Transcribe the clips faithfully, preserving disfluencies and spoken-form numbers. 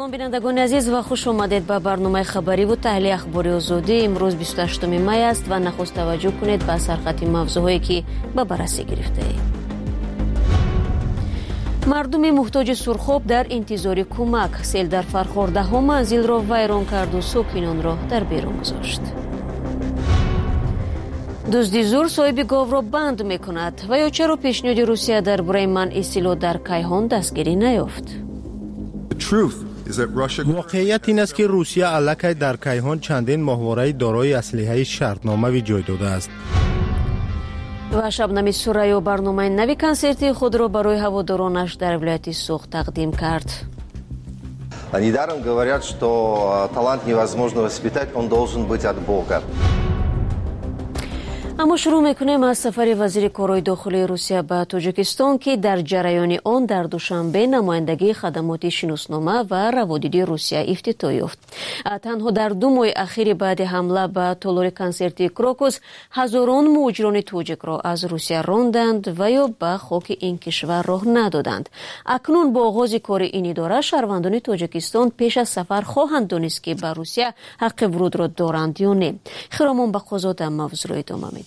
سلام بینندگان عزیز و خوش آمدید به برنامه خبری و تحلیل اخباری آزادی. امروز بیست و هشتم می است و نخست توجه کنید به سرخط موضوعاتی که به بررسی گرفته ایم. مردم محتاج سرخاب در انتظار کمک. سیل در فرخورده ها منزل را ویران کرد و ساکنان را در بیرون گذاشت. دزدی زور صاحب گاو را بند می کند و یا چرا پیشنهاد روسیه درباره منع سلاح در کیهان دستگیری نیافت؟ واقعیت این است که روسیه علاقه در کیهان چندین ماهواره دارای اسلحه شرطنامه جای داده است. و شبنم سوریا برنامه نوی کنسرتی خود را برای هوادارانش در ولایت سوخ تقدیم کرد. Недаром говорят, что талант невозможно воспитать, он должен быть от Бога. اما شروع میکنیم از سفر وزیر کارهای داخلی روسیه به تاجیکستان که در جریان آن در دوشنبه نمایندگی خدمات شناسنامه و روادیدی روسیه افتتاح یافت. تنها در دو ماه اخیر بعد حمله به تالار کنسرتی کراکوس هزاران مهاجران تاجیک را از روسیه راندند و یا به خاک این کشور راه ندادند. اکنون با آغاز کار این اداره شهروندان تاجیکستان پیش از سفر خواهند دانست که به روسیه حق ورود را دارند یا نه. خرامان به قضات موضوع ادامه می‌دهد.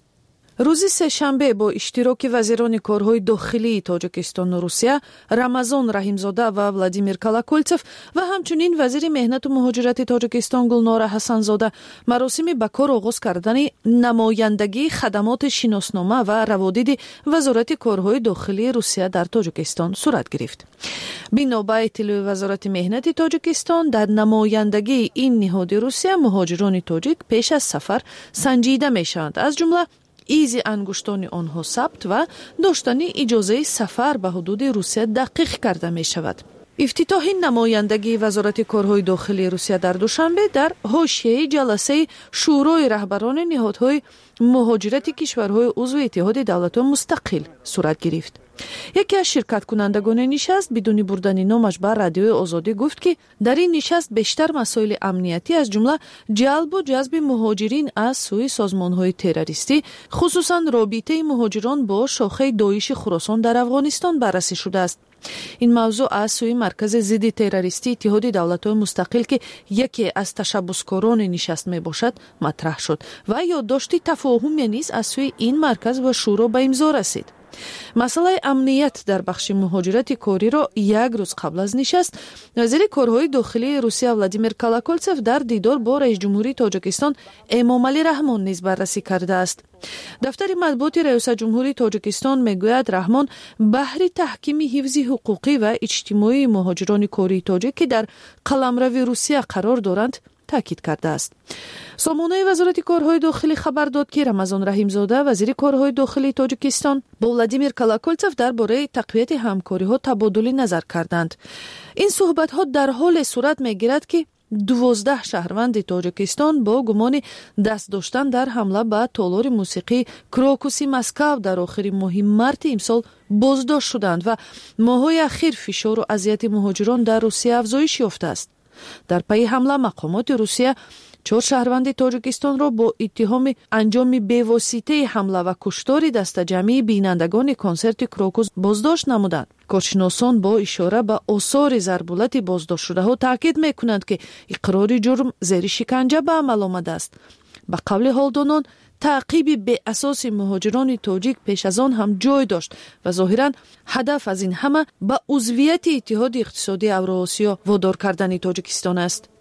روز سه‌شنبه با اشتراک وزیران کارهای داخلی تاجیکستان و روسیه رمضان رحیمزاده و ولادیمیر کالاکولتف و همچنین وزیر مهنت و مهاجرت تاجیکستان گلنار حسنزاده مراسم به کار آغاز کردن نمایندگی خدمات شناسنامه و روادید وزارت کارهای داخلی روسیه در تاجیکستان صورت گرفت. بنا به اطلاع وزارت مهنت تاجیکستان در نمایندگی این نهاد روسیه مهاجران تاجیک پیش از سفر سنجیده میشوند، از جمله ایز انگشتان آنها ثبت و داشتن اجازه سفر به حدود روسیه دقیق کرده می شود. افتتاح نمایندگی وزارت کارهای داخلی روسیه در دوشنبه در حاشیه جلسه شورای رهبران نهادهای مهاجرت کشورهای عضو اتحاد دولت‌های مستقل صورت گرفت. یکی از شرکت کنندگان نشست بدون بردن نامش بر رادیوی آزادی گفت که در این نشست بیشتر مسائل امنیتی از جمله جلب و جذب مهاجرین از سوی سازمان‌های تروریستی، خصوصا رابطه مهاجران با شاخه داعش خراسان در افغانستان بررسی شده است. این موضوع از سوی مرکز ضد تروریستی اتحاد دولت‌های مستقل که یکی از تشبسکاران نشست می باشد مطرح شد و یادداشت تفاهم نیز از سوی این مرکز و شورا به امضا رسید. مسئله امنیت در بخش مهاجرت کاری را یک روز قبل از نشست وزیر کارهای داخلی روسیه ولادیمیر کالاکولتف در دیدار با رئیس جمهوری تاجیکستان امامعلی رحمان نیز بررسی کرده است. دفتر مطبوعات ریاست جمهوری تاجیکستان میگوید رحمان بهر تحکیم حفظ حقوقی و اجتماعی مهاجران کاری تاجیک که در قلمرو روسیه قرار دارند تاکید کرده است. سامانه وزارت کارهای داخلی خبر داد که رمضان رحیمزاده وزیر کارهای داخلی تاجیکستان با ولادیمیر کالاکولتف درباره تقویت همکاری‌ها تبادل نظر کردند. این صحبت‌ها در حال صورت می‌گیرد که دوازده شهروند تاجیکستان با گمان دست داشتن در حمله به تالار موسیقی کراکوسی مسکو در آخر ماه مارت امسال بازداشت شدند و ماه‌های اخیر فشار و اذیت مهاجران در روسیه افزایش یافته است. در پی حمله مقامات روسیه چهار شهروند تاجیکستان را با اتهام انجام بی‌واسطه حمله و کشتار دست جمعی بینندگان کنسرت کراکوس بازداشت نمودند. کارشناسان با اشاره به آثار ضربالت بازداشت شده ها تاکید میکنند که اقرار جرم زیر شکنجه به عمل آمده است. به قول حالدانان تعقیب به اساس مهاجران تاجیک پیش از آن هم جای داشت و ظاهراً هدف از این همه به عضویت اتحاد اقتصادی اوراسیا وادار کردن تاجیکستان است.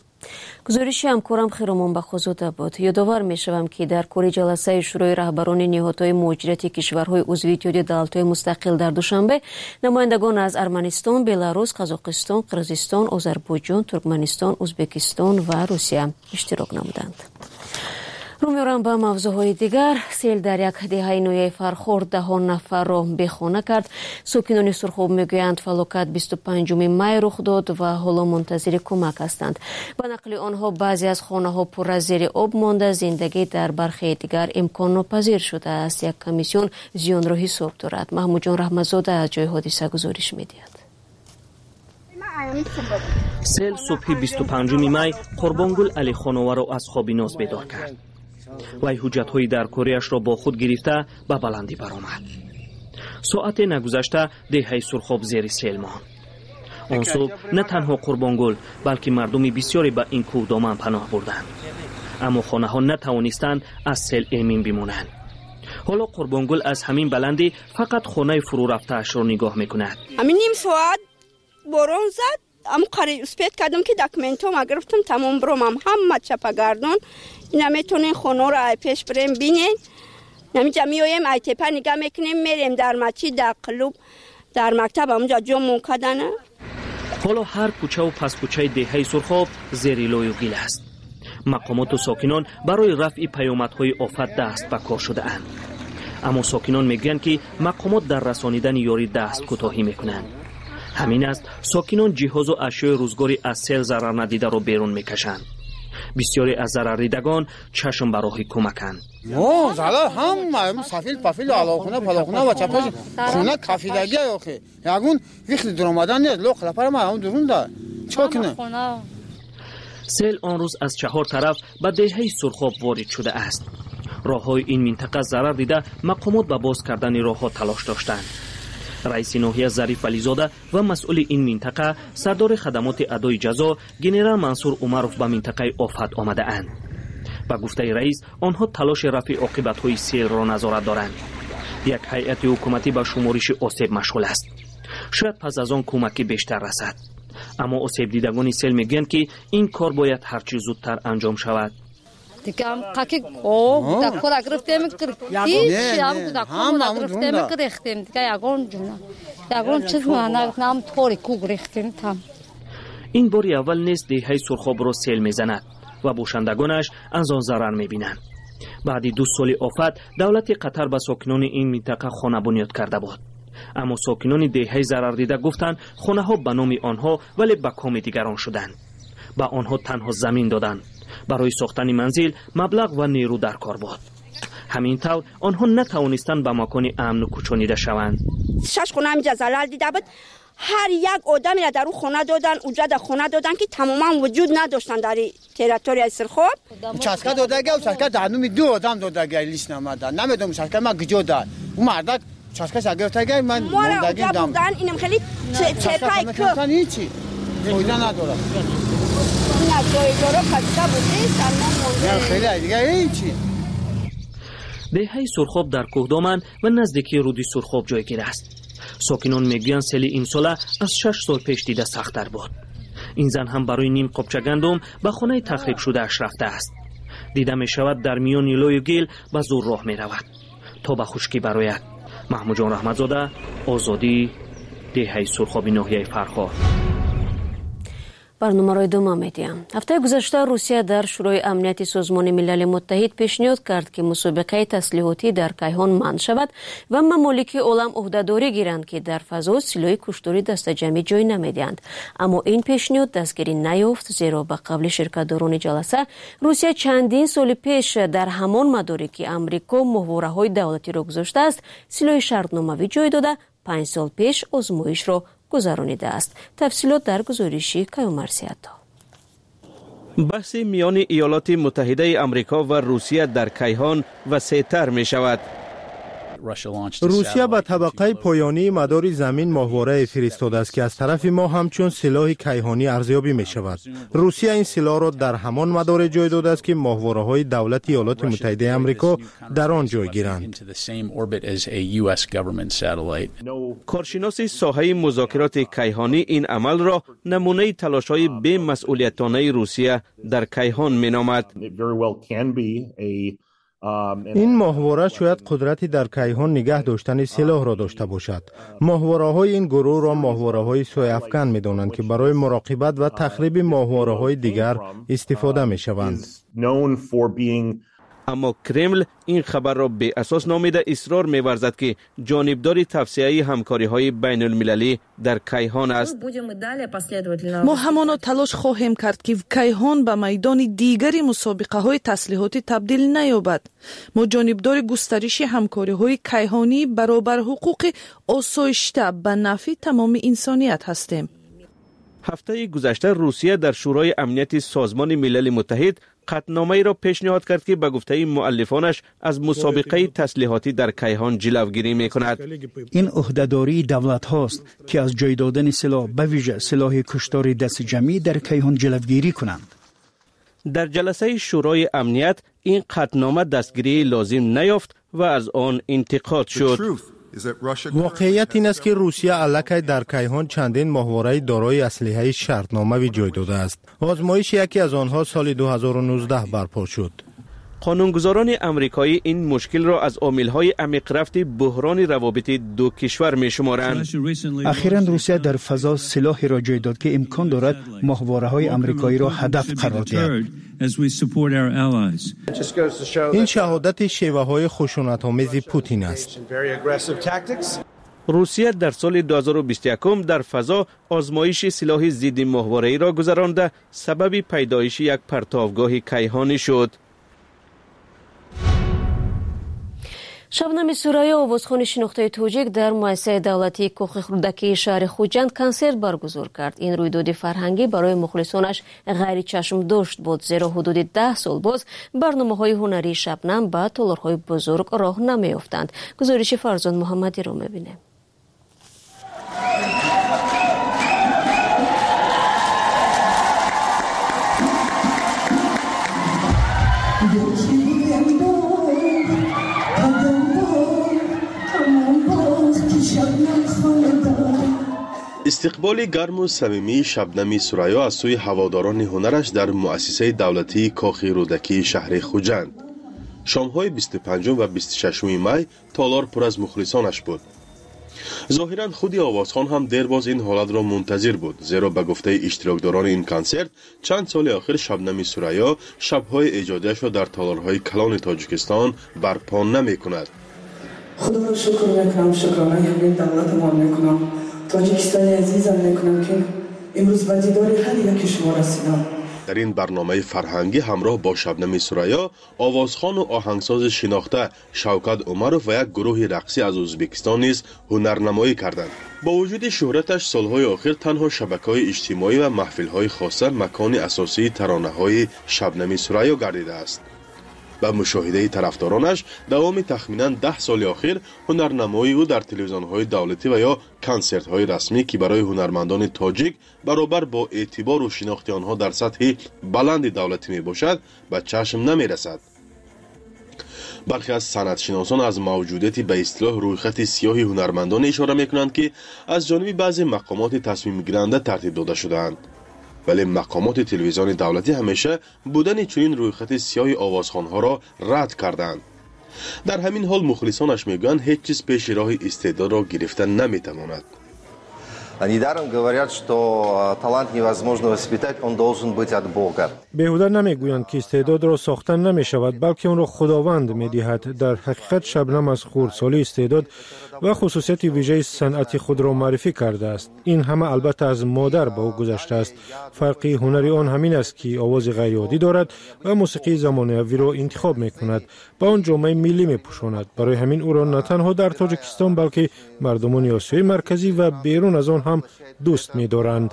گزارش همکارم خیرمان بخوزاده بود. یادآور میشوم که در کار جلسه شورای رهبران نهادهای مهاجرت کشورهای عضو اتحاد دولت‌های مستقل در دوشنبه نمایندگان از ارمنستان، بلاروس، قزاقستان، قرغیزستان، آذربایجان، ترکمنستان، ازبکستان و روسیه اشتراک نمودند. رو می‌روم به موضوعهای دیگر. سیل در یک دهه نوی فرخورد ده نفر را بیخانه کرد. ساکنان سرخاب میگویند فلاکت بیست و پنجم می رخ داد و حالا منتظر کمک هستند. به نقل آنها بعضی از خانه‌ها پر از زیر آب مانده، زندگی در برخی دیگر امکان ناپذیر شده است. یک کمیسیون زیان را حساب دارد. محمود جان رحمتزاده از جای حادثه گزارش می‌دهد. سیل صبح بیست و پنجم می قربانگل علی خانوار را از خواب ناز بیدار کرد. وی حجت‌های درکاریش را با خود گرفته به بلندی برآمد. ساعت نگذشته دهه سرخاب زیر سیل ماند. آن صبح نه تنها قربانگل بلکه مردم بسیاری به این کوه دامن پناه بردند، اما خانه ها نتوانستند از سیل امین بمانند. حالا قربانگل از همین بلندی فقط خانه فرو رفته اش را نگاه میکند. همین نیم ساعت باران زد، اما قریب اسپیت کردم که داکومنتام گرفتم، تمام برام همه چپا گردون. اینا میتونین خانه را پیش بریم بینین. نمیجا میایم ای تپه نگاه میکنیم، میریم در مسجد، در کلوب، در مکتب اونجا جمع کردن. حالا هر کوچه و پس کوچه دهه سرخاب زیر لای و گل است. مقامات و ساکنان برای رفع پیامدهای آفت دست به کار شده اند. اما ساکنان میگویند که مقامات در رسانیدن یاری دست کوتاهی میکنند. همین است ساکنان جهاز و اشیاء روزگاری از سیل ضرر ندیده را بیرون میکشند. بسیاری از ضرر دیدگان چشم به راه کمکند. نه زلال هم سفیل پفیل علاخونه پلاخونه و چپش خونه کافیدگی آخه یگون وقتی در آمدن نیست لو خلپر ما هم درون ده چا کنه. سیل آن روز از چهار طرف به دهه سرخاب وارد شده است. راههای این منطقه ضرر دیده مقامات به باز کردن راهها تلاش داشتند. رئیس ناحیه ظریف ولیزاده و مسئول این منطقه سردار خدمات ادای جزا گنرال منصور عمروف به منطقه آفت آمده اند. با گفته رئیس آنها تلاش رفع عاقبت‌های سیل را نظارت دارند. یک هیئت حکومتی به شمارش آسیب مشغول است. شاید پس از آن کمکی بیشتر رسد. اما آسیب دیدگان سیل میگویند که این کار باید هرچه زودتر انجام شود. دیگه هم قاکی کو دا خود گرفتیم هیچ هم دا خود گرفتیم گرفتیم دیگه یگون جون یگون چیز ما نام طوری کو گرفتیم تام. این بار اول نیست دهه سرخاب را سیل میزند و باشندگانش از آن ضرر میبینند. بعد دو سال آفت دولت قطر به ساکنان این منطقه خانه بنیاد کرده بود. اما ساکنان دهه ضرر دیده گفتند خانه ها به نام آنها ولی به کام دیگران شدند. به آنها تنها زمین دادند. برای ساختن منزل مبلغ و نیرو در کار بود. همین طور آنها نتوانستند به مکان امن کوچانیده شوند. شش خونه همینجا زلال دیده بود. هر یک آدمی را در اون خونه دادن، اونجا در خونه دادن که تماما وجود نداشتن در تریتوری سرخاب. چسکا دادگی و چسکا دانومی دو آدم دادگی لیست نمیدن. نمیدونم چسکا ما گجو داد. اون مرد چسکا شگرتگی من موندگی دام. اینم خیلی تپای کو. هیچی. فایده نداره. نه جای جورا خسته بودی سلمان مونده. خیلی دیگه هیچی. دهه سرخاب در کوهدامن و نزدیکی رودی سرخاب جایگیر است. ساکنان میگویند سیل این ساله از شش سال پیش دیده سخت‌تر بود. این زن هم برای نیم قبچه گندم به خانه تخریب شده اش رفته است. دیده می شود در میان لای و گل به زور راه می رود تا به خشکی برآید. محمود جان رحمتزاده، آزادی، دهه سرخاب ناحیه فرخار. برنامه را ادامه می‌دهیم. هفته گذشته روسیه در شورای امنیت سازمان ملل متحد پیشنهاد کرد که مسابقه تسلیحاتی در کیهان منع شود و ممالک عالم عهده‌داری گیرند که در فضا سلاح کشتاری دست جمعی جای نمی‌دهند. اما این پیشنهاد دستگیری نیافت، زیرا به قبل شرکت‌داران جلسه روسیه چندین سال پیش در همان مداری که امریکا ماهواره‌های دولتی را گذاشته است سلاح شرطنامه‌ای جای داده پنج سال پیش آزمایش را گذرانیده است. تفصیلات در گزارشی کیومرسیاتا. بحث میان ایالات متحده امریکا و روسیه در کیهان وسیع‌تر می شود. روسیه به طبقه پایانی مدار زمین ماهواره فرستاده است که از طرف ما همچون سلاح کیهانی ارزیابی می شود. روسیه این سلاح را در همان مدار جای داده است که ماهواره های دولت ایالات متحده امریکا در آن جای گیرند. کارشناس ساحه مذاکرات کیهانی این عمل را نمونه تلاش‌های بی مسئولیتانه روسیه در کیهان می نامد. این ماهواره شاید قدرتی در کیهان نگه داشتن سلاح را داشته باشد. ماهواره های این گروه را ماهواره های سوی افکن می دانند که برای مراقبت و تخریب ماهواره های دیگر استفاده می شوند. اما کرمل این خبر را به اساس نامیده اصرار می‌ورزد که جانبدار توسعه همکاری‌های بین المللی در کیهان است. ما همانا تلاش خواهیم کرد که کیهان به میدان دیگری مسابقه‌های تسلیحاتی تبدیل نیابد. ما جانبدار گسترش همکاری‌های کیهانی برابر حقوق آسایشته به نفع تمام انسانیت هستیم. هفته گذشته روسیه در شورای امنیت سازمان ملل متحد قطعنامه‌ای را پیشنهاد کرد که به گفته مؤلفانش از مسابقه تسلیحاتی در کیهان جلوگیری می‌کند. این عهده‌داری دولت هاست که از جای دادن سلاح به ویژه سلاح کشتار دست جمعی در کیهان جلوگیری کنند. در جلسه شورای امنیت این قطعنامه دستگیری لازم نیافت و از آن انتقاد شد. واقعیت این است که روسیه علاقه در کیهان چندین ماهواره دارای اسلحه شرطنامه جای داده است. آزمایش یکی از آنها سال دو هزار و نوزده برپا شد. قانونگذاران امریکایی این مشکل را از عامل‌های عمیق‌رفت بحران روابط دو کشور می‌شمارند. اخیراً روسیه در فضا سلاحی را جای داد که امکان دارد ماهواره‌های امریکایی را هدف قرار دهد. این شهادت شیوه‌های خشونت‌آمیز پوتین است. روسیه در سال دو هزار و بیست و یک در فضا آزمایش سلاح ضد ماهواره‌ای را گذرانده سبب پیدایش یک پرتابگاه کیهانی شد. شبنم سوریا آوازخوان شناخته توجیک در مؤسسه دولتی کوخ خردکی شهر خوجند کنسرت برگزار کرد. این رویداد فرهنگی برای مخلصانش غیر چشم داشت بود، زیرا حدود ده سال باز برنامه‌های هنری شبنم با تالارهای بزرگ راه نمی‌یافتند. گزارش فرزان محمدی را می‌بینیم. استقبال گرم و صمیمی شبنم سوریا از سوی هواداران هنرش در مؤسسه دولتی کاخ رودکی شهر خوجند. شام‌های بیست و پنجم و بیست و ششم می تالار پر از مخلصانش بود. ظاهراً خودی آوازخوان هم دیر باز این حالت را منتظر بود، زیرا به گفته اشتراکداران این کنسرت چند سال آخر شبنم سوریا شب‌های ایجادیش را در تالارهای کلان تاجیکستان برپا نمی‌کند. خدا رو شکر میکنم، شکرانه همین دولت ما میکنم، تاجیکستانی عزیزم میکنم که امروز به دیدار هر یکی شما رسیدم. در این برنامه فرهنگی همراه با شبنم سوریا آوازخوان و آهنگساز شناخته شوکت عمرов و یک گروه رقصی از ازبکستان نیز هنرنمایی کردند. با وجود شهرتش سالهای آخر تنها شبکه‌های اجتماعی و محفل‌های خاصه مکان اساسی ترانه‌های شبنم سوریا گردیده است. به مشاهده طرفدارانش دوام تخمینا ده سال اخیر هنرنمایی او در تلویزیون‌های دولتی و یا کنسرت‌های رسمی که برای هنرمندان تاجیک برابر با اعتبار و شناخت آنها در سطح بلند دولتی میباشد به چشم نمیرسد. برخی از صنعتشناسان از موجودیت به اصطلاح رویخط سیاه هنرمندان اشاره میکنند که از جانب بعضی مقامات تصمیم گیرنده ترتیب داده شده‌اند. ولی مقامات تلویزیون دولتی همیشه بودن چنین رویخط سیاه آوازخوان‌ها را رد کردند. در همین حال مخلصانش میگویند هیچ چیز پیش راه استعداد را گرفتن نمیتواند. Недаром говорят, что талант невозможно воспитать, он должен быть от Бога. بیهوده نمیگویند که استعداد را ساختن نمیشود، بلکه آن را خداوند میدهد. در حقیقت شبنم از خردسالی استعداد و خصوصیت ویژه صنعت خود را معرفی کرده است. این همه البته از مادر به او گذشته است. فرقی هنری آن همین است که آواز غیر عادی دارد و موسیقی زمانه‌ای را انتخاب میکند، با آن جامعه ملی میپوشاند. برای همین او را نه تنها در تاجیکستان بلکه مردمان آسیای مرکزی و بیرون از آن هم دوست می‌دارند.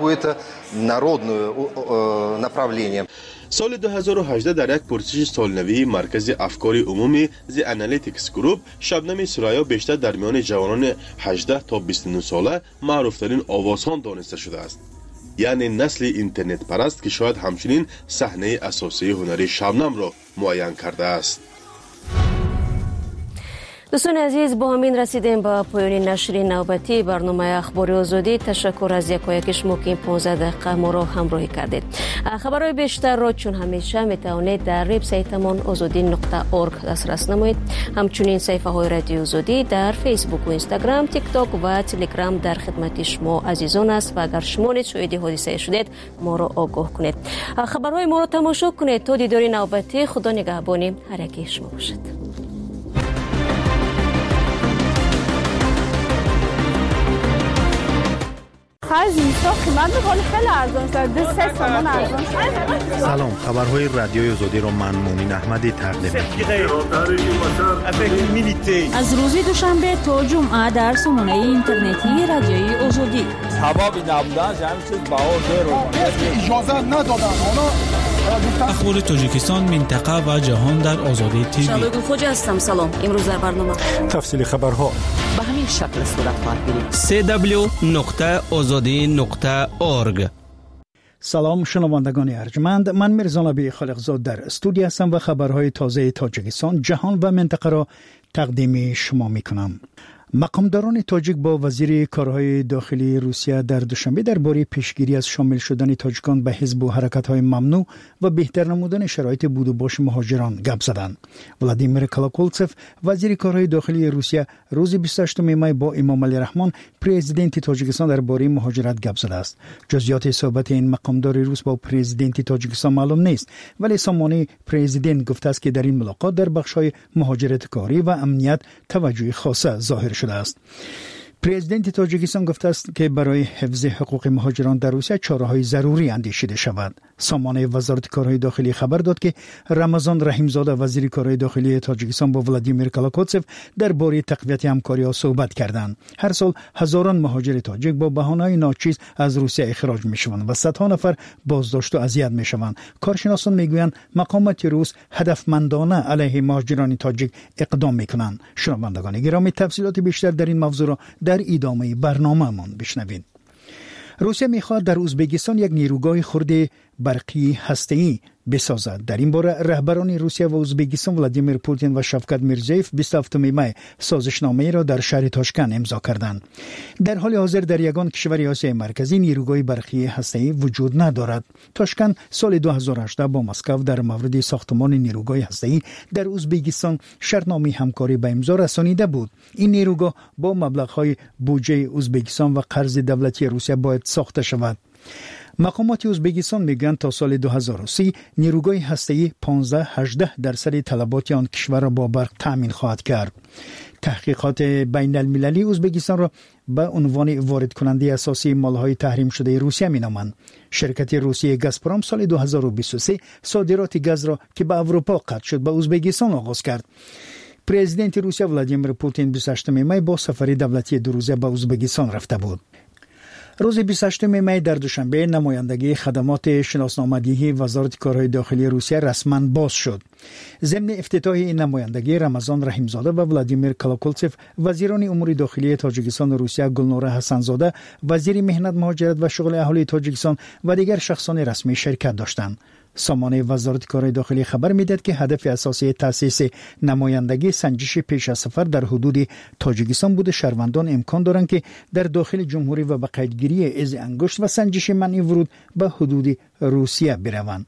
سال دو هزار و هجده در یک پرسش سالنوی مرکز افکار عمومی زی انالیتیکس گروپ شبنم سوریا بیشتر در میان جوانان هجده تا بیست و نه ساله معروفترین آوازخوان دانسته شده است. یعنی نسل اینترنت پرست که شاید همچنین صحنه اساسی هنری شبنم را معین کرده است. دوستان عزیز، با همین رسیدیم به پایان نشر نوبتی برنامه اخبار آزادی. تشکر از یکایک شما که پانزده دقیقه ما را همراهی کردید. خبرهای بیشتر را چون همیشه میتوانید در وبسایتمان آزادی نقطه اورگ دسترس نمایید. همچنین صفحه های رادیو آزادی در فیسبوک و اینستاگرام، تیک تاک و تلگرام در خدمت شما عزیزان است و اگر شما نیز شاهد حادثه شدید ما را آگاه کنید. خبرهای ما را تماشا کنید. تا دیدار نوبتی، خدا نگهبان هر یک شما باشد. آخر زمستان قیمت میکنه خیلی ارزان شد، دو سه تومن ارزان شد. سلام، خبرهای رادیوی آزادی را من مونین احمدی تقدیم می‌کنم. از روز دوشنبه تا جمعه در سامانه اینترنتی رادیوی آزادی. سبب نبودن همین چیز بهار رو اجازه ندادن. اخبار تاجیکستان، منطقه و جهان در آزادی تیوی. شالوی خوج هستم. سلام. امروز در برنامه تفصیل خبرها به همین شکل صورت خواهد گرفت. سه دبلیو نقطه آزادی نقطه اورگ. سلام شنوندگان ارجمند، من میرزا نبی خالقزاد در استودیو هستم و خبرهای تازه تاجیکستان، جهان و منطقه را تقدیم شما میکنم. مقامداران تاجیک با وزیر کارهای داخلی روسیه در دوشنبه درباره پیشگیری از شامل شدن تاجیکان به حزب و حرکت‌های ممنوع و بهتر نمودن شرایط بود و باش مهاجران گپ زدند. ولادیمیر کالاکولتسف وزیر کارهای داخلی روسیه روز بیست و هشتم می با امام علی رحمان پرزیدنت تاجیکستان درباره مهاجرت گپ زده است. جزئیات صحبت این مقامدار روس با پرزیدنت تاجیکستان معلوم نیست، ولی سامانه پرزیدنت گفته است که در این ملاقات در بخش‌های مهاجرت کاری و امنیت توجه خاصه ظاهر شده است. پرزیدنت تاجیکستان گفته است که برای حفظ حقوق مهاجران در روسیه چاره‌های ضروری اندیشیده شود. سامانه وزارت کارهای داخلی خبر داد که رمضان رحیمزاده وزیر کارهای داخلی تاجیکستان با ولادیمیر کالاکوتسف درباره تقویت همکاری‌ها صحبت کردند. هر سال هزاران مهاجر تاجیک با بهانه‌های ناچیز از روسیه اخراج می‌شوند و صدها نفر بازداشت و اذیت می‌شوند. کارشناسان می‌گویند مقامات روس هدفمندانه علیه مهاجران تاجیک اقدام می‌کنند. شنوندگان گرامی، تفصیلات بیشتر در این موضوع را در ادامه برنامه‌مان بشنوید. روسیه می‌خواهد در ازبکستان یک نیروگاه خرد برقی هسته‌ای بسازد. در این باره رهبران روسیه و ازبکستان ولادیمیر پوتین و شفقت میرزیف بیست و هفتم می سازشنامه را در شهر تاشکند امضا کردند. در حال حاضر در یگان کشور آسیای مرکزی نیروگاه برقی هسته‌ای وجود ندارد. تاشکند سال دو هزار و هجده با مسکو در مورد ساختمان نیروگاه هسته‌ای در ازبکستان شرطنامه همکاری به امضا رسانیده بود. این نیروگاه با مبلغ‌های بودجه ازبکستان و قرض دولتی روسیه باید ساخته شود. مقامات ازبکستان میگویند تا سال دو هزار و سی نیروگاه هسته‌ای پانزده هجده درصد طلبات آن کشور را با برق تامین خواهد کرد. تحقیقات بین المللی ازبکستان را به عنوان وارد کننده اساسی مالهای تحریم شده روسیه مینامند. شرکت روسیه گازپروم سال دو هزار و بیست و سه صادرات گاز را که به اروپا قطع شد به ازبکستان آغاز کرد. پرزیدنت روسیه ولادیمیر پوتین بیست و هشتم می با سفر دولتی دو روزه به ازبکستان رفته بود. روز بیست و هشتم می در دوشنبه نمایندگی خدمات شناسنامه‌دهی وزارت کارهای داخلی روسیه رسما باز شد. ضمن افتتاح این نمایندگی رمضان رحیمزاده و ولادیمیر کالاکولتسف وزیران امور داخلی تاجیکستان و روسیه، گلنوره حسنزاده وزیر مهنت، مهاجرت و شغل اهالی تاجیکستان و دیگر شخصان رسمی شرکت داشتند. سامانه وزارت کارهای داخلی خبر میدهد که هدف اساسی تأسیس نمایندگی سنجش پیش از سفر در حدود تاجیکستان بوده. شهروندان امکان دارند که در داخل جمهوری و به قیدگیری از انگشت و سنجش منع ورود به حدود روسیه بروند.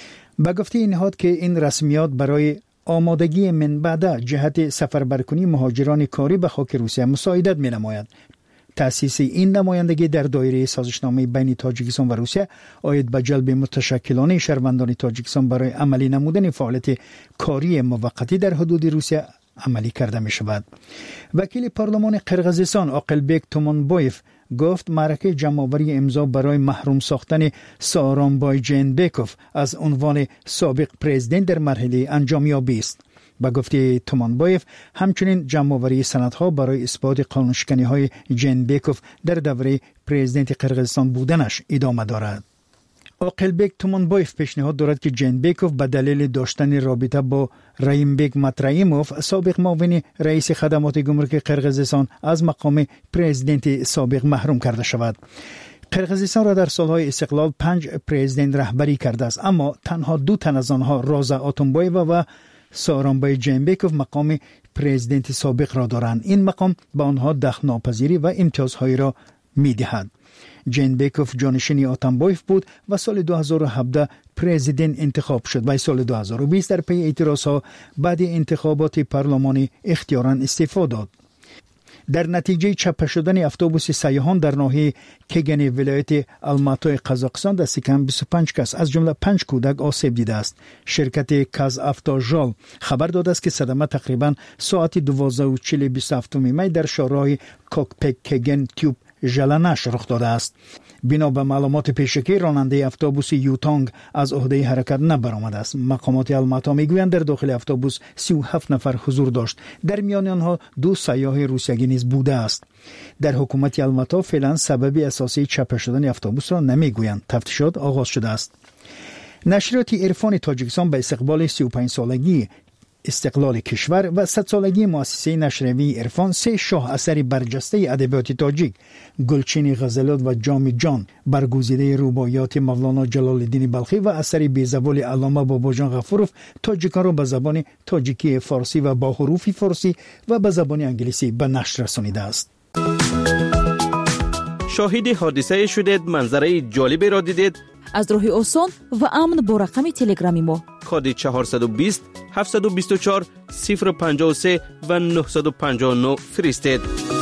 به گفته این نهاد که این رسمیات برای آمادگی من بعد جهت سفربرکنی مهاجران کاری به خاک روسیه مساعدت می نماید. تأسیس این نمایندگی در دایره سازشنامه بین تاجیکستان و روسیه آید به جلب متشکلانه شهروندان تاجیکستان برای عملی نمودن فعالیت کاری موقتی در حدود روسیه عملی کرده می شود. وکیل پارلمان قرقیزستان عاقلبک تومانبویف گفت معرکه جمع‌آوری امضا برای محروم ساختن سارانبای جینبکوف از عنوان سابق پرزیدنت در مرحله انجامیابی است. با گفته تومانبایف همچنین جمع‌آوری سندها برای اثبات قانونشکنی‌های جینبکوف در دوره پرزیدنت قرقیزستان بودنش ادامه دارد. عاقلبک تومانبایف پیشنهاد دارد که جینبکوف به دلیل داشتن رابطه با رایمبک مترایموف سابق معاون رئیس خدمات گمرک قرقیزستان از مقام پرزیدنت سابق محروم کرده شود. قرقیزستان را در سالهای استقلال پنج پرزیدنت رهبری کرده است، اما تنها دو تن از آنها، رازا آتونبایووا و سارانبای جینبکوف، مقام پرزیدنت سابق را دارند. این مقام به آنها دخل ناپذیری و امتیازهایی را می‌دهد. جینبکوف جانشین آتونبایف بود و سال دو هزار و هفده پرزیدنت انتخاب شد و سال دو هزار و بیست در پی اعتراضها بعد انتخابات پارلمانی اختیاراً استعفا داد. در نتیجه چپه شدن اتوبوس سیاحان در ناحیه کگن ولایت الماتای قزاقستان دست کم بیست و پنج کس از جمله پنج کودک آسیب دیده است. شرکت کازافتاژال خبر داده است که صدمه تقریبا ساعت دوازده و چهل بیست و هفتم می در شهرهای کوکپک کگن تیوب ژلنش رخ داده است. بنا به معلومات پیشکی راننده اتوبوس یوتانگ از عهده حرکت نبرآمده است. مقامات الماتا میگویند در داخل اتوبوس سی و هفت نفر حضور داشت. در میان آنها دو سیاح روسیایی نیز بوده است. در حکومت الماتا فعلا سبب اساسی چپه شدن اتوبوس را نمیگویند. تفتیشات آغاز شده است. نشریات عرفان تاجیکستان به استقبال سی و پنج سالگی استقلال کشور و صد سالگی مؤسسه نشریه عرفان سه شاه اثر برجسته ادبیات تاجیک گلچین غزلات و جام جان برگزیده رباعیات مولانا جلال الدین بلخی و اثر بیزوال علامه باباجان غفوروف تاجیکان را به زبان تاجیکی فارسی و با حروف فارسی و به زبان انگلیسی به نشر رسانیده است. شاهد حادثه شدید، منظره جالبی را دیدید؟ از راه آسان و امن با رقم تلگرامی ما کد چهارصد و بیست هفتصد و بیست و چهار صفر پنجاه و سه و نهصد و پنجاه و نه فرستید.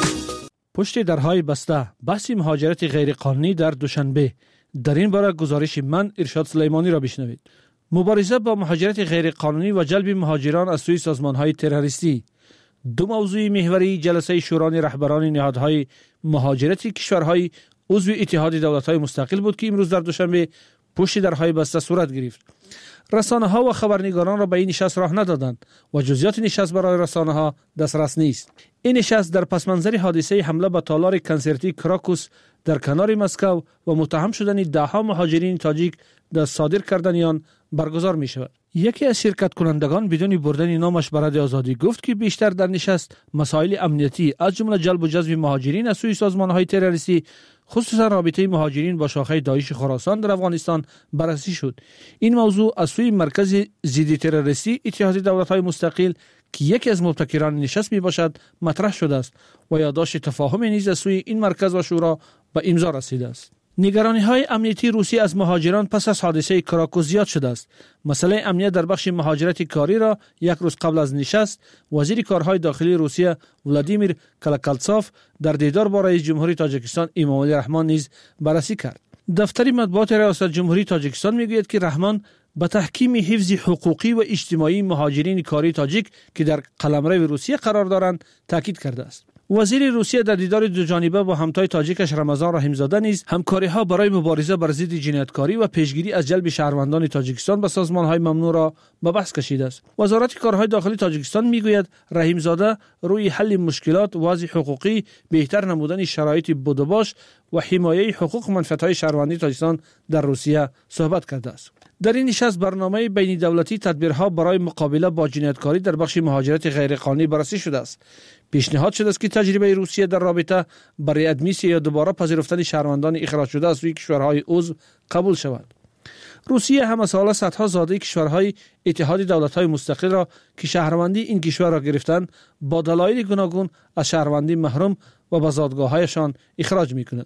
پشت درهای بسته، بحث مهاجرت غیرقانونی در دوشنبه. در این باره گزارش من ارشاد سلیمانی را بشنوید. مبارزه با مهاجرت غیرقانونی و جلب مهاجران از سوی سازمان‌های تروریستی دو موضوع محوری جلسه شورای رهبران نهادهای مهاجرتی کشورهای عضو اتحاد دولت‌های مستقل بود که امروز در دوشنبه پشت درهای بسته صورت گرفت. رسانه‌ها و خبرنگاران را به این نشست راه ندادند و جزئیات نشست برای رسانه‌ها دسترس نیست. این نشست در پس منظر حادثه حمله به تالار کنسرتی کراکوس در کنار مسکو و متهم شدن ده‌ها مهاجرین تاجیک در صادر کردن آن برگزار می شود. یکی از شرکت کنندگان بدون بردن نامش به رادیو آزادی گفت که بیشتر در نشست مسائل امنیتی از جمله جلب و جذب مهاجرین از سوی سازمان‌های تروریستی خصوصا رابطه مهاجرین با شاخه داعش خراسان در افغانستان بررسی شد. این موضوع از سوی مرکز ضد تروریستی اتحاد دولت‌های مستقل که یکی از مبتکران نشست می باشد مطرح شده است و یادداشت تفاهم نیز از سوی این مرکز و شورا به امضا رسیده است. نگرانی‌های امنیتی روسیه از مهاجران پس از حادثه کراکوس زیاد شده است. مسئله امنیت در بخش مهاجرت کاری را یک روز قبل از نشست وزیر کارهای داخلی روسیه ولادیمیر کلاکالتسوف در دیدار با رئیس جمهوری تاجیکستان امامعلی رحمان نیز بررسی کرد. دفتر مطبوعات ریاست جمهوری تاجیکستان میگوید که رحمان به تحکیم حفظ حقوقی و اجتماعی مهاجرین کاری تاجیک که در قلمرو روسیه قرار دارند تاکید کرده است. وزیر روسیه در دیدار دو جانبه با همتای تاجیکش رمضان رحیمزاده نیز همکاری‌ها برای مبارزه بر ضد جنایتکاری و پیشگیری از جلب شهروندان تاجیکستان به سازمان‌های ممنوع را به بحث کشیده است. وزارت کارهای داخلی تاجیکستان میگوید رحیمزاده روی حل مشکلات، وضع حقوقی، بهتر نمودن شرایط بودوباش و حمایت حقوق و منفعت‌های شهروندی تاجیکستان در روسیه صحبت کرده است. در این نشست برنامه بین دولتی تدبیرها برای مقابله با جنایتکاری در بخش مهاجرت غیرقانونی بررسی شده است. پیشنهاد شده است که تجربه روسیه در رابطه با ریادمیسی یا دوباره پذیرفتن شهروندان اخراج شده از سوی کشورهای عضو قبول شود. روسیه هم از حال صدها زاده کشورهای اتحاد دولت‌های مستقل را که شهروندی این کشور را گرفتند با دلایل گوناگون از شهروندی محروم و به زادگاه‌هایشان اخراج می‌کند.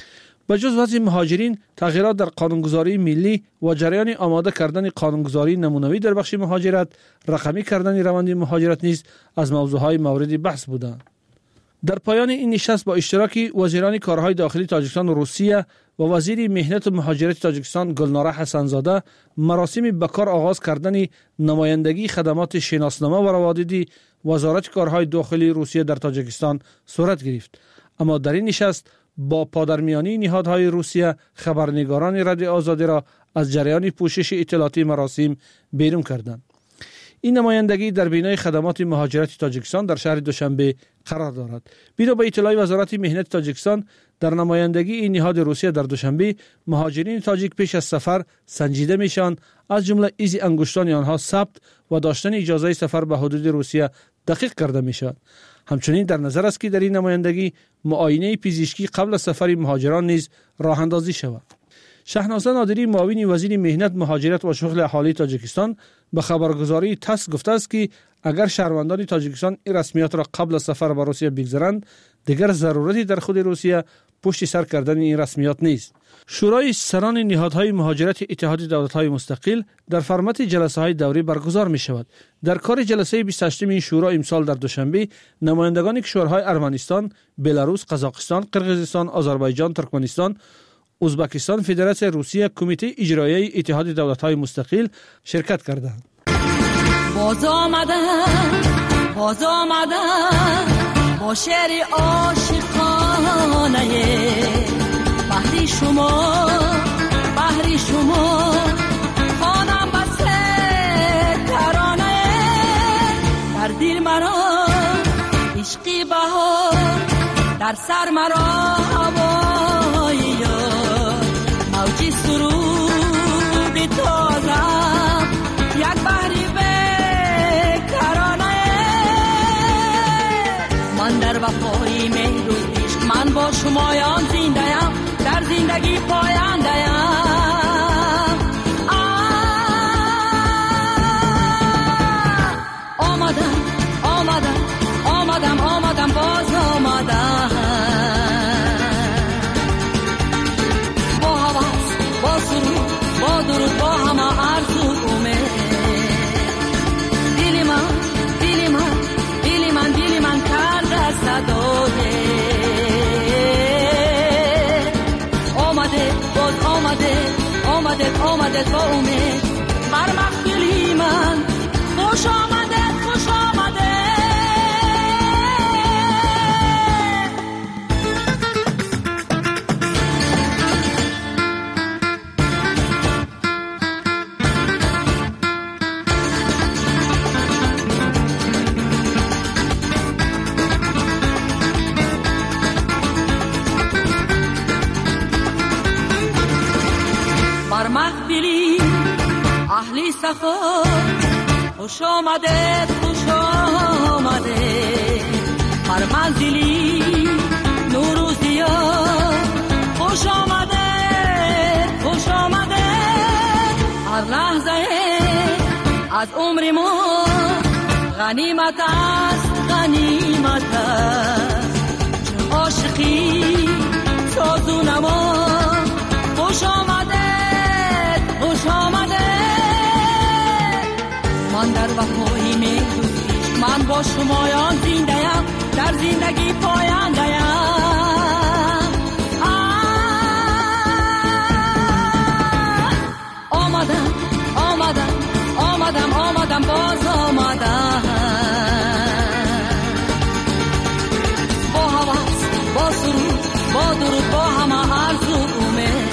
به جز وضع مهاجرین، تغییرات در قانونگذاری ملی و جریان آماده کردن قانونگذاری نمونوی در بخش مهاجرت، رقمی کردن روند مهاجرت نیز از موضوعهای مورد بحث بودند. در پایان این نشست با اشتراک وزیران کارهای داخلی تاجیکستان و روسیه و وزیر مهنت و مهاجرت تاجیکستان گلناره حسنزاده مراسم بکار آغاز کردن نمایندگی خدمات شناسنامه و روادیدی وزارت کارهای داخلی روسیه در تاجیکستان صورت گرفت. اما در این نشست با پادرمیانی نهادهای روسیه خبرنگاران رادیو آزادی را از جریان پوشش اطلاعاتی مراسم بیرون کردند. این نمایندگی در بینای خدمات مهاجرت تاجیکستان در شهر دوشنبه قرار دارد. بنا به اطلاع وزارت مهنت تاجیکستان، در نمایندگی این نهاد روسیه در دوشنبه مهاجرین تاجیک پیش از سفر سنجیده میشن، از جمله ایز انگشتان آنها ثبت و داشتن اجازه سفر به حدود روسیه دقیق کرده میشد. همچنین در نظر است که در این نمایندگی معاینه پزشکی قبل از سفر مهاجران نیز راه اندازی شود. شهنازه نادری معاون وزیر مهنت، مهاجرت و شغل اهالی تاجیکستان به خبرگزاری تاس گفته است که اگر شهروندان تاجیکستان این رسمیات را قبل از سفر به روسیه بگذارند، دیگر ضرورتی در خود روسیه پشت سر کردن این رسمیات نیست. شورای سران نهادهای مهاجرت اتحاد دولت‌های مستقل در فرمت جلسه‌های دوری برگزار می‌شود. در کار جلسه بیست و هشتم این شورا امسال در دوشنبه نمایندگان کشورهای ارمنستان، بلاروس، قزاقستان، قرقیزستان، آذربایجان، ترکمنستان، ازبکستان، فدراسیون روسیه، کمیته اجرایی اتحاد دولت‌های مستقل شرکت کردند. باز آمدن باز آمدن با شعر عاشقانه ترانه بحری شما بحری شما خانم بسته ترانه در دل مرا عشقی بهار در سر مرا هوای یار موجی سرود تازه یک بحری بیکرانه من در وفای مهر و عشق من با شمایان زنده‌ام در زندگی پاینده‌ام آمدم آمدم آمدم آمدم باز آمدم با حواس با سرود با درود با همه آرزو امید دل من دل من دل من دل من کرده صدای آمده باز آمده آمده آمده با امید بر مخدلی من خوش آمده خوش آمده بر محفلی اهلی سخا خوش آمده خوش آمده هر منزلی نور و ضیا خوش آمده خوش آمده هر لحظه از عمر ما غنیمت است غنیمت است چون عاشقی ساز و نما خوش آمده خوش آمده من در وفای مهر و عشق من با شمایان زنده‌ام در زندگی پاینده‌ام آمدم آمدم آمدم آمدم باز آمدم با حواس با سرود با درود با همه آرزو امید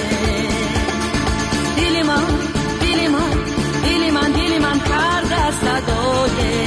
دل من دل من دل من دل من کرده صدای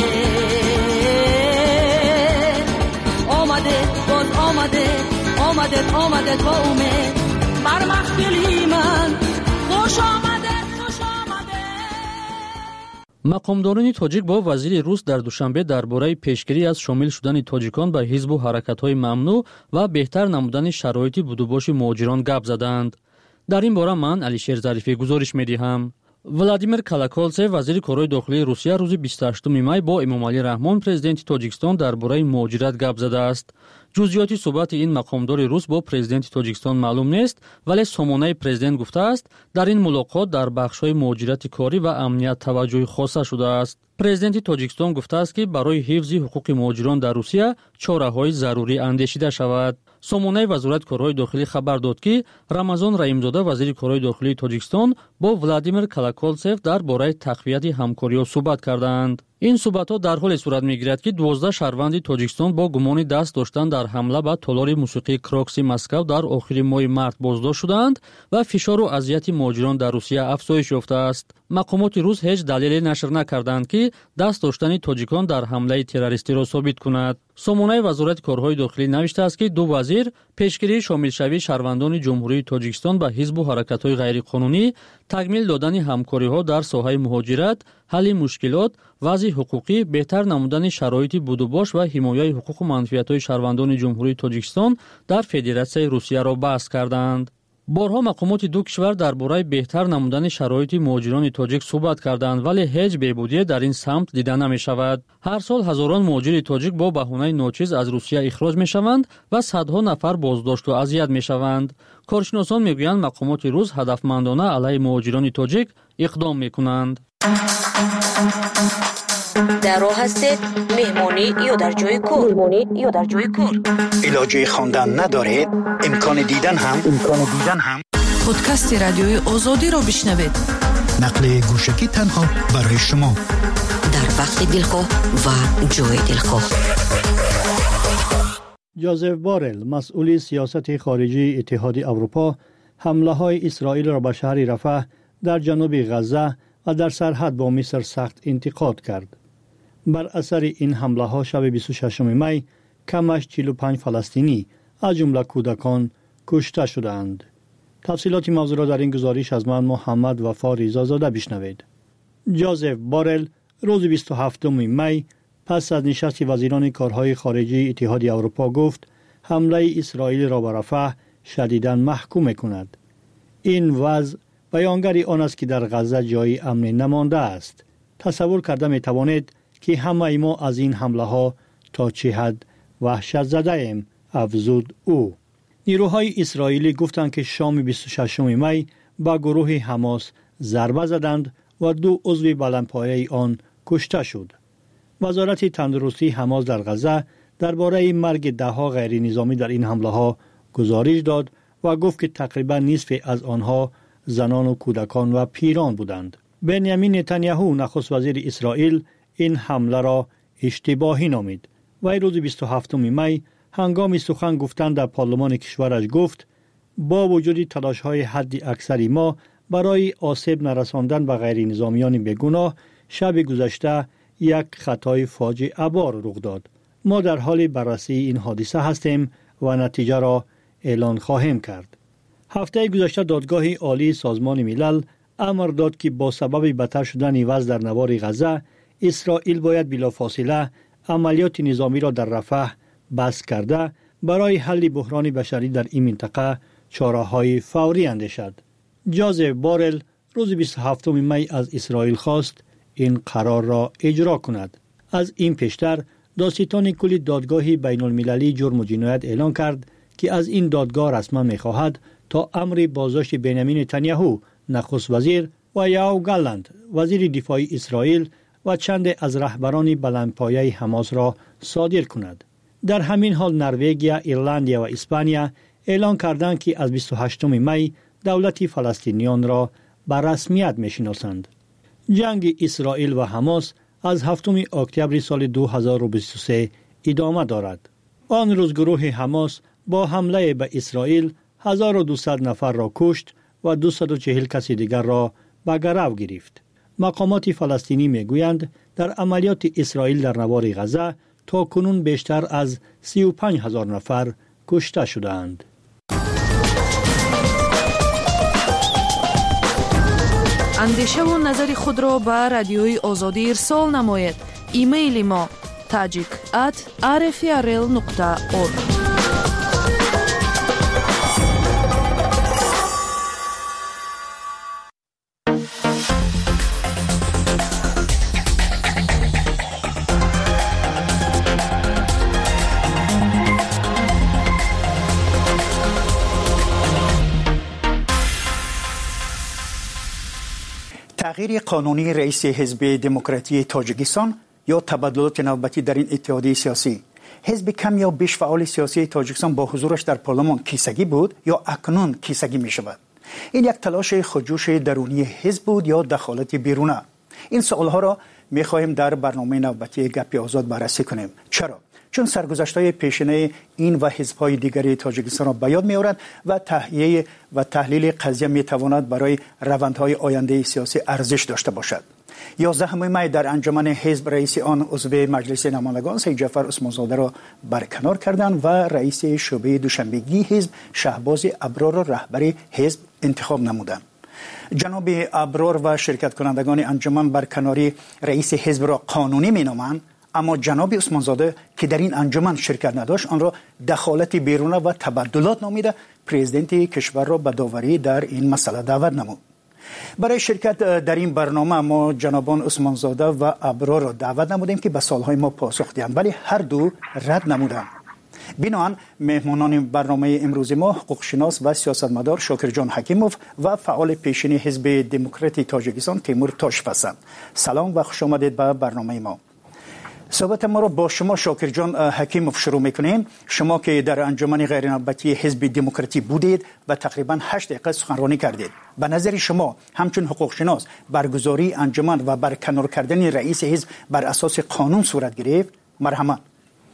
آمده باز آمده آمده آمده با امید بر مخدلی من خوش آمده خوش آمده. مقامداران تاجیک با وزیر روس در دوشنبه درباره پیشگیری از شامل شدن تاجیکان به حزب و حرکت‌های ممنوع و بهتر نمودن شرایط بودوباش مهاجران گپ زدند. در این باره من علیشیر ظریفی گزارش می‌دهم. ولادیمیر کالاکولتسف وزیر کارهای داخلی روسیه روز بیست و هشتم می با امامعلی رحمان پرزیدنت تاجیکستان درباره مهاجرت گپ زده است. جزئیات صحبت این مقامدار روس با پرزیدنت تاجیکستان معلوم نیست، ولی سامانه پرزیدنت گفته است در این ملاقات در بخش‌های مهاجرت کاری و امنیت توجه خاصه شده است. پرزیدنت تاجیکستان گفته است که برای حفظ حقوق مهاجران در روسیه چاره‌های ضروری اندیشیده شود. سامانه وزارت کارهای داخلی خبر داد که рамазон раимзода وزیر کارهای داخلی تاجیکستان با ولادیمیر کالاکولتسف درباره تقویت همکاری‌ها صحبت کردند. این صحبت‌ها در حالی صورت می‌گیرد که دوازده شهروند تاجیکستان با گمان دست داشتن در حمله به تالار موسیقی کراکسی مسکو در آخر ماه مارت بازداشت شدند و فشار و اذیت مهاجران در روسیه افزایش یافته است. مقامات روس هیچ دلیلی نشر نکردند که دست داشتن تاجیکان در حمله تروریستی را ثابت کند. سامانه وزارت کارهای داخلی نوشته است که دو وزیر پیشگیری شامل شوی شهروندان جمهوری تاجیکستان به حزب و حرکت‌های غیرقانونی، تکمیل دادن همکاری‌ها در ساحه مهاجرت، حل مشکلات، وضع حقوقی، بهتر نمودن شرایط بودوباش و حمایت حقوق و منفعت‌های شهروندان جمهوری تاجیکستان در فدراسیون روسیه را بحث کردند. بارها مقامات دو کشور درباره بهتر نمودن شرایط مهاجران تاجیک صحبت کردند، ولی هیچ بهبودی در این سمت دیده نمی شود. هر سال هزاران مهاجر تاجیک با بهانه ناچیز از روسیه اخراج می شوند و صدها نفر بازداشت و اذیت می شوند. کارشناسان می گویند مقامات روس هدفمندانه علیه مهاجران تاجیک اقدام می کنند. در راه هستید مهمانی یا در جای کار مهمانی یا در جای کار علاجه خواندن ندارید امکان دیدن هم امکان دیدن هم پادکست رادیوی آزادی رو بشنوید. نقل گوشکی تنها برای شما در وقت دلخواه و جای دلخواه. جوزف بارل مسئول سیاست خارجی اتحاد اروپا حمله های اسرائیل را به شهر رفح در جنوب غزه و در سرحد با مصر سخت انتقاد کرد. بر اثر این حمله ها شب بیست و ششم می کمش چهل و پنج فلسطینی از جمله کودکان کشته شدند. تفصیلات موضوع را در این گزارش از من محمد وفا رضازاده بشنوید. جوزف بارل روز بیست و هفتم می پس از نشست وزیران کارهای خارجی اتحاد اروپا گفت حمله اسرائیل را به رفح شدیداً محکوم می‌کند. این وضع بیانگر آن است که در غزه جای امن نمانده است. تصور کرده می توانید که همه ما از این حمله ها تا چه حد وحشت زده ایم، افزود او. نیروهای اسرائیلی گفتند که شام بیست و ششم می به گروه حماس ضربه زدند و دو عضو بلندپایه آن کشته شد. وزارت تندرستی حماس در غزه درباره مرگ ده ها غیر نظامی در این حمله ها گزارش داد و گفت که تقریبا نصف از آنها زنان و کودکان و پیران بودند. بنیامین نتانیاهو نخست وزیر اسرائیل این حمله را اشتباهی نامید. وی روز بیست و هفتم می هنگام سخن گفتن در پارلمان کشورش گفت با وجود تلاش های حد اکثری ما برای آسیب نرساندن به غیر نظامیان بیگناه شب گذشته یک خطای فاجعه بار رخ داد. ما در حال بررسی این حادثه هستیم و نتیجه را اعلان خواهیم کرد. هفته گذشته دادگاه عالی سازمان ملل امر داد که با سبب بدتر شدن وضع در نوار غزه اسرائیل باید بلافاصله عملیات نظامی را در رفح بس کرده برای حل بحران بشری در این منطقه چاره‌های فوری اندیشد. جوزف بارل روز بیست و هفتم می از اسرائیل خواست این قرار را اجرا کند. از این پیشتر دادستان کل دادگاه بین المللی جرم و جنایت اعلان کرد که از این دادگاه رسما می خواهد تا امر بازداشت بنیامین نتانیاهو نخست وزیر و یائو گالنت وزیر دفاع اسرائیل و چند از رهبران بلندپایه حماس را صادر کند. در همین حال نروژ، ایرلند و اسپانیا اعلان کردند که از بیست و هشتم می دولت فلسطینیان را به رسمیت می‌شناسند. جنگ اسرائیل و حماس از هفتم اکتبر سال دو هزار و بیست و سه ادامه دارد. آن روز گروه حماس با حمله به اسرائیل هزار و دویست نفر را کشت و دویست و چهل کسی دیگر را به گرو گرفت. مقامات فلسطینی میگویند در عملیات اسرائیل در نوار غزه تا کنون بیشتر از سی و پنج هزار نفر کشته شدند. اندیشه و نظر خود را به رادیوی آزادی ارسال نمایید. ایمیل ما تاجیک ات آر اف ار ال نقطه اورگ. تغییر قانونی رئیس حزب دموکراتی تاجیکستان یا تبدلات نوبتی در این اتحادیه سیاسی. حزب کم یا بیش فعال سیاسی تاجیکستان با حضورش در پارلمان کیسگی بود یا اکنون کیسگی می شود. این یک تلاش خودجوش درونی حزب بود یا دخالت بیرونه؟ این سوالها را می خواهیم در برنامه نوبتی گپ آزاد بررسی کنیم. چرا؟ چون سرگذشت‌های پیشینه این و حزب‌های دیگری تاجیکستان را به یاد می‌آورد و تحلیل و تحلیل قضیه می‌تواند برای روندهای آینده سیاسی ارزش داشته باشد. یازدهم می در انجمن حزب رئیس آن عضو مجلس نمایندگان سید جعفر عثمانزاده را برکنار کردند و رئیس شعبه دوشنبگی حزب شهباز ابرار را رهبر حزب انتخاب نمودند. جناب ابرار و شرکت کنندگان انجمن برکناری رئیس حزب را قانونی می‌نامند، اما جناب عثمانزاده که در این انجمن شرکت نداشت آن را دخالت بیرونه و تبدلات نامیده پرزیدنت کشور را به داوری در این مسئله دعوت نمود. برای شرکت در این برنامه ما جنابان عثمانزاده و ابرار را دعوت نمودیم که به سوالهای ما پاسخ دهند، ولی هر دو رد نمودند. بنابراین مهمانان برنامه امروز ما حقوقشناس و سیاستمدار شاکر جان حکیموف و فعال پیشین حزب دموکراتی تاجیکستان تیمور تاشف هستند. سلام و خوش آمدید به برنامه ما. صحبت ما رو با شما شاکر جان حکیموف شروع میکنیم. شما که در انجمن غیر نوبتی حزب دموکراتی بودید و تقریبا هشت دقیقه سخنرانی کردید، به نظر شما همچون حقوق شناس برگزاری انجمن و برکنار کردن رئیس حزب بر اساس قانون صورت گرفت؟ مرحمت.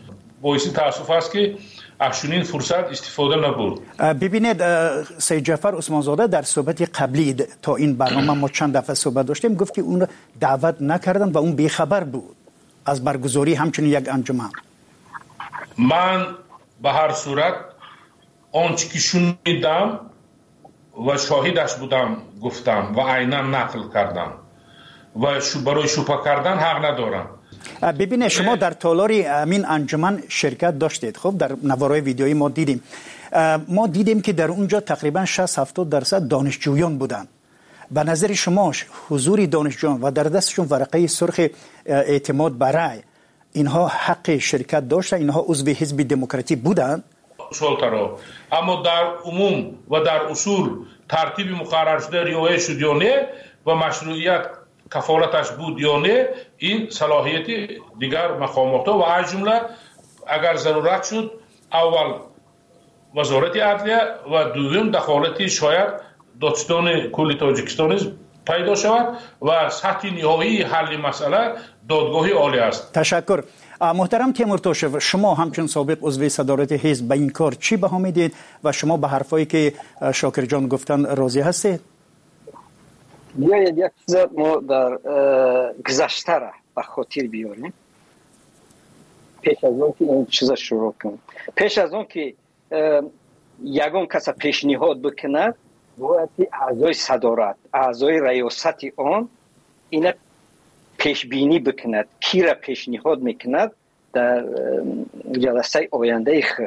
باعث تاسف است که از چنین فرصت استفاده نبود. ببینید سید جعفر عثمان زاده در صحبت قبلی تا این برنامه ما چند دفعه صحبت داشتیم گفت که اون دعوت نکردن و اون بیخبر بود از برگزاری همچنین یک انجمن. من به هر صورت آنچه که شنیدم و شاهدش بودم گفتم و عینا نقل کردم و برای شوپه کردن حق ندارم. ببینید شما در تالار امین انجمن شرکت داشتید. خب در نوارای ویدیویی ما دیدیم ما دیدیم که در اونجا تقریبا شصت هفتاد درصد دانشجویان بودن. به نظر شما حضور دانشجویان و در دستشون ورقه سرخ اعتماد برای اینها حق شرکت داشتن؟ اینها عضو حزب دموکراتی بودن؟ شلترا اما در عموم و در اصول ترتیب مقرر شده رعایت شد یا نه و مشروعیت کفالتش بود یا نه این صلاحیت دیگر مقامات و از جمله اگر ضرورت شد اول وزارت عدلیه و دوم دخالت شاید دادستان کل تاجیکستان پیدا شود و سطح نهایی حل مسئله دادگاه عالی است. تشکر. محترم تیمورتاشف، شما همچون سابق عضو صدارت حزب به این کار چی بها میدید و شما به حرفایی که شاکر جان گفتن راضی هستید؟ بیایید یک چیز ما در گذشته را به خاطر بیاریم پیش از اون که این چیز شروع کنیم. پیش از اون که یگان کس پیشنهاد بکند باید اعضای صدارت اعضای ریاست آن این پیش بینی بکند کی را پیشنهاد میکند در جلسه آینده خود.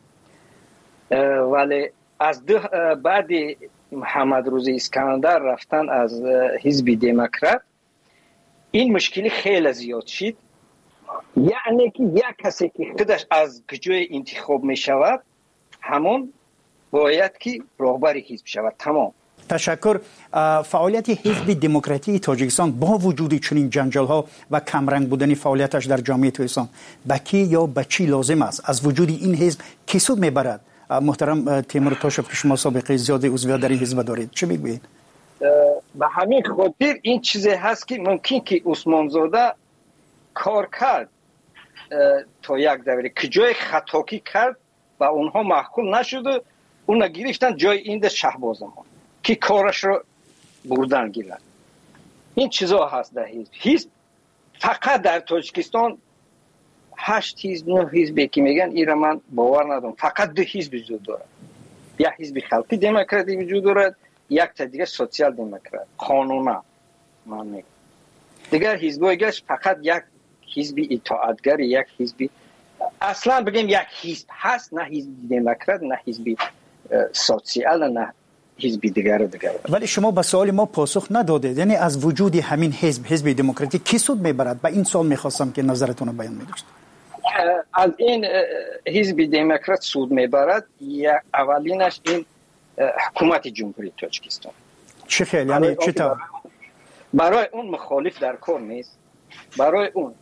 ولی از بعد محمد روزی اسکندر رفتن از حزب دموکرات این مشکلی خیلی زیاد شد. یعنی که یک کسی که خودش از جای انتخاب می شود همون باید که رهبر حزب شود. تمام. تشکر. فعالیت حزب دموکراتی تاجیکستان با وجود چنین جنجال ها و کمرنگ بودن فعالیتش در جامعه تاجیکستان به کی یا به چی لازم است؟ از وجود این حزب کی سود میبرد؟ محترم تیمورتاشف که شما سابقه زیاد عضویت در این حزب دارید چه میگویید؟ به همین خاطر این چیزی هست که ممکن که عثمان زاده کار کرد تا یک دوره که جای خطاکی کرد و اونها محکوم نشد اون گرفتن جای این شهباز ما که کارش رو بردن گیرن. این چیزا هست در حزب. حزب فقط در تاجیکستان هشت حزب نه حزبی که میگن این من باور ندارم. فقط دو حزب وجود دارد. یک حزب خلقی دموکراتی وجود دارد یک تا دیگه سوسیال دموکرات قانونا من میگم. دیگر حزبای گشت فقط یک حزب اطاعتگر یک حزب اصلا بگیم یک حزب هست نه حزب دموکرات نه حزب سوسیال نه حزب دیگر دیگر. ولی شما به سوال ما پاسخ ندادید. یعنی از وجود همین حزب حزب دموکراتی کی سود میبرد؟ به این سوال میخواستم که نظرتون رو بیان میداشت. از این حزب دموکرات سود میبرد یا اولینش این حکومت جمهوری تاجیکستان. چه خیلی یعنی چه تا برای اون مخالف در کار نیست. برای اون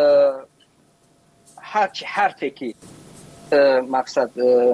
هر هر تکی مقصد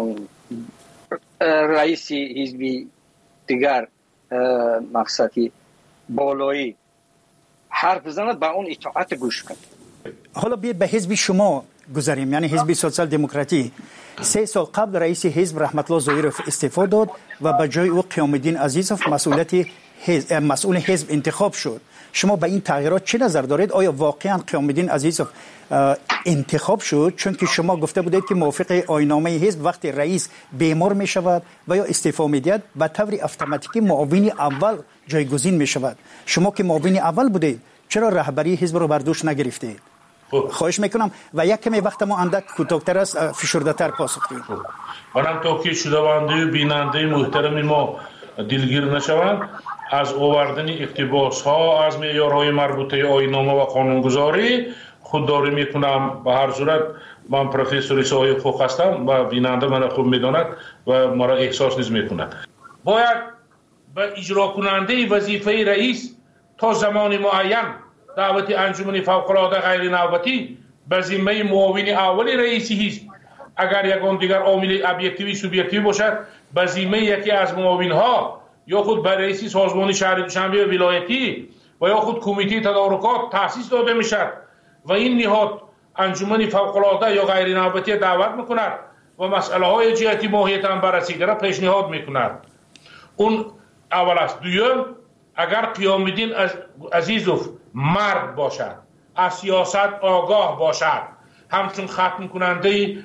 رئیس حزبی دیگر مقصدی بالایی حرف بزند با اون اطاعت گوش کن. حالا بیاید به حزب شما گذاریم، یعنی حزب سوسیال دموکراتی. سه سال قبل رئیس حزب رحمت الله ظاهرف استعفا داد و به جای او قیام الدین عزیزوف مسئولیت حزب مسئول حزب انتخاب شد. شما به این تغییرات چه نظر دارید؟ آیا واقعا قیام الدین عزیزوف انتخاب شد چون که شما گفته بودید که موافق آیین‌نامه حزب وقتی رئیس بیمار می شود و یا استعفا می دهد به طور اتوماتیکی معاون اول جایگزین می شود؟ شما که معاون اول بودید چرا رهبری حزب رو بر دوش نگرفتید؟ خواهش میکنم و یک کمی وقت ما اندک کوتاه‌تر است، فشرده‌تر پاسخ بدید. منم تا که شنونده و بیننده محترم ما دلگیر نشوند از آوردن اقتباس ها از معیارهای مربوطه آیین‌نامه و قانونگذاری خودداری میکنم. به هر صورت من پروفسور سایه حقوق هستم و بیننده من خوب میداند و مرا احساس نیز میکند. باید به اجرا کننده وظیفه رئیس تا زمان معین دعوت انجمن فوق‌العاده غیر نوبتی به ذمه معاون اول رئیس حزب اگر یکان دیگر عامل ابجکتیوی سوبژکتیو باشد به ذمه یکی از معاونها یا خود به رئیس سازمان شهر دوشنبه ولایتی و یا خود کمیته تدارکات تأسیس داده میشد و این نهاد انجمن فوق‌العاده یا غیر نوبتی دعوت میکند و مسئله های جهتی ماهیت هم بررسی را پیشنهاد میکند. اون اول است. دوم، اگر قیام الدین عزیزوف مرد باشد، از سیاست آگاه باشد، همچون ختم کننده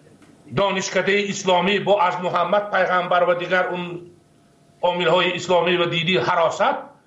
دانشکده اسلامی با از محمد پیغمبر و دیگر اون عامل های اسلامی و دینی حراست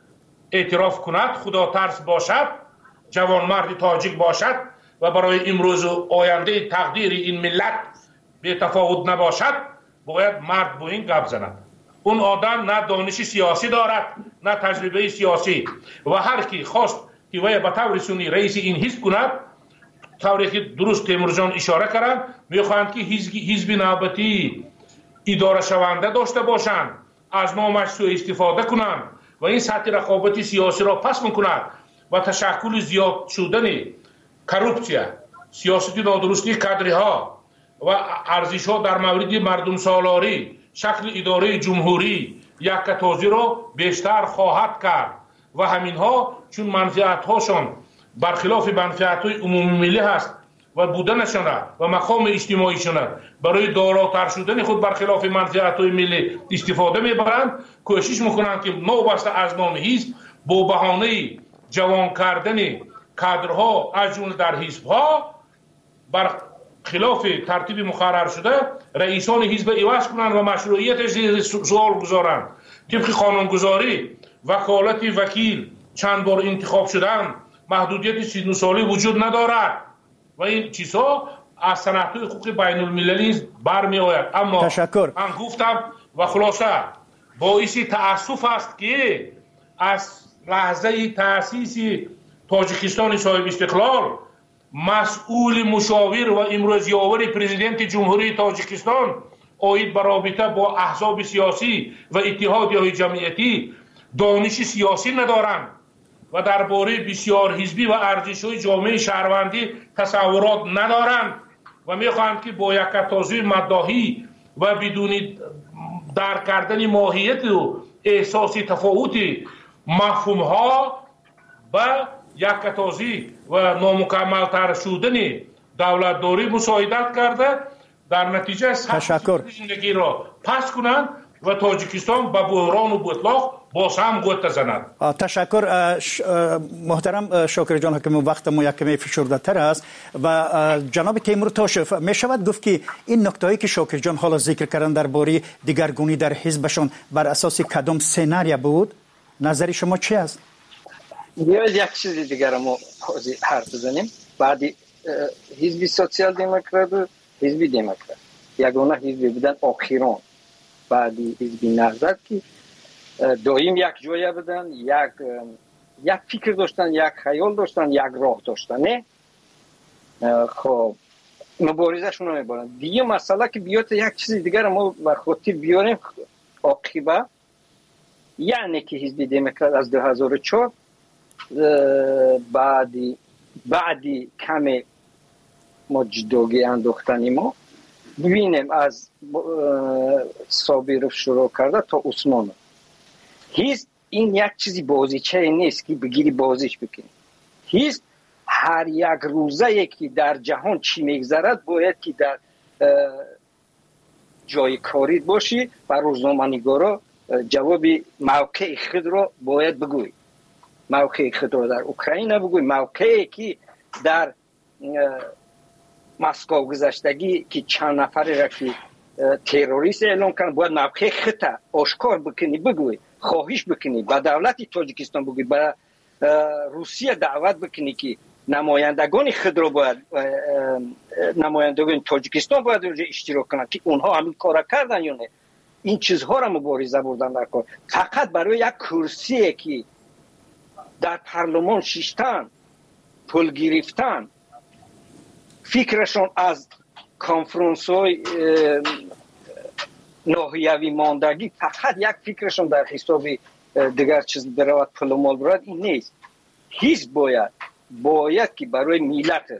اعتراف کند، خدا ترس باشد، جوانمرد تاجیک باشد و برای امروز و آینده تقدیر این ملت به تفاوت نباشد، باید مرد با این گپ زند. اون آدم نه دانش سیاسی دارد نه تجربه سیاسی و هر کی خواست که وی به طور سنی رئیس این حزب کند، طوری که درست تیمور جان اشاره کردند، میخواهند که حزب نوبتی اداره شونده داشته باشند، از نامش سوء استفاده کنند و این سطح رقابت سیاسی را پس میکند و تشکل زیاد شدن کروپسیا، سیاست نادرستی کادرها و ارزش ها در مورد مردم سالاری، شکل اداره جمهوری یکتازی را بیشتر خواهد کرد و همین ها چون منفعت هاشون برخلاف منفعت های عمومی ملی هست و بودنشان و مقام اجتماعیشان برای داراتر شدن خود برخلاف منفعت های ملی استفاده میبرند، کوشش میکنند که نوبسته از نام حزب با بهانه جوان کردن کادرها از جمله در حزب ها بر خلاف ترتیب مقرر شده رئیسان حزب عوض کنند و مشروعیت سوال گذارند. طبق قانونگذاری وکالت وکیل چند بار انتخاب شدن، محدودیت سی و نه ساله وجود ندارد و این چیزها از صنعت‌های حقوق بین المللی برمی آید. اما تشکر. من گفتم و خلاصه باعث تأسف است که از لحظه تأسیس تاجیکستان صاحب استقلال مسئول مشاور و امروز یاور پرزیدنت جمهوری تاجیکستان آید به رابطه با احزاب سیاسی و اتحادیه‌های جمعیتی دانش سیاسی ندارند و درباره بسیار حزبی و ارزش‌های جامعه شهروندی تصورات ندارند و می‌خواهند که با یکتازی مداحی و بدون درک کردن ماهیت و احساس تفاوت مفهوم‌ها و یکتازی و نامکمل‌تر شدن دولتداری مساعدت کرده، در نتیجه تشکر زندگی را پس کنند و تاجیکستان به بحران و بطلاق باز هم گوت زند. تشکر محترم شاکر جان حکم، وقت ما یک کمی فشرده تر است و جناب تیمور تاشف می شود گفت که این نکتهایی که شاکر جان حالا ذکر کردن درباره دیگرگونی در حزبشون بر اساس کدام سناریو بود؟ نظر شما چی است؟ بیاید یک چیز دیگر ما حرف بزنیم. بعدی حزب سوسیال دموکرات و حزب دموکرات یگانه حزب بودن آخران، بعدی حزب نهضت که دایم یک جای بودن، یک یک فکر داشتن، یک خیال داشتن، یک راه داشتن. نه خب مبارزه شون میبرن. دیگه مسئله که بیاد یک چیز دیگر ما به خاطر بیاریم، عاقبه یعنی که حزب دموکرات از دو هزار و چهار بعدی بعدی کمی ما جداگی انداختنی ما ببینیم از صابرов شروع کرده تا عثمان. هیچ این یک چیزی بازیچه نیست که بگیری بازیش بکنی. هیچ هر یک روزه که در جهان چی میگذرد باید که در جای کاری باشی و روزنامه‌نگارا جواب موقع خود را باید بگوی. موقع خود را در اوکراین بگوی، موقعی که در مسکو گذشتگی که چند نفر را که تروریست اعلام کردن باید موقع خود آشکار بکنی، بگوی، خواهش بکنی، به دولت تاجیکستان بگوی، به روسیه دعوت بکنی که نمایندگان خود را باید نمایندگان تاجیکستان باید اشتراک کنند که اونها همین کار کردن یا نه. این چیزها را مبارزه بردن در کار. فقط برای یک کرسی که در پارلمان شیشتن پول گرفتن، فکرشون از کنفرانس های ناحیوی ماندگی فقط یک فکرشون در حساب دیگر چیز برود پول مال برود، این نیست. هیچ باید باید که برای ملت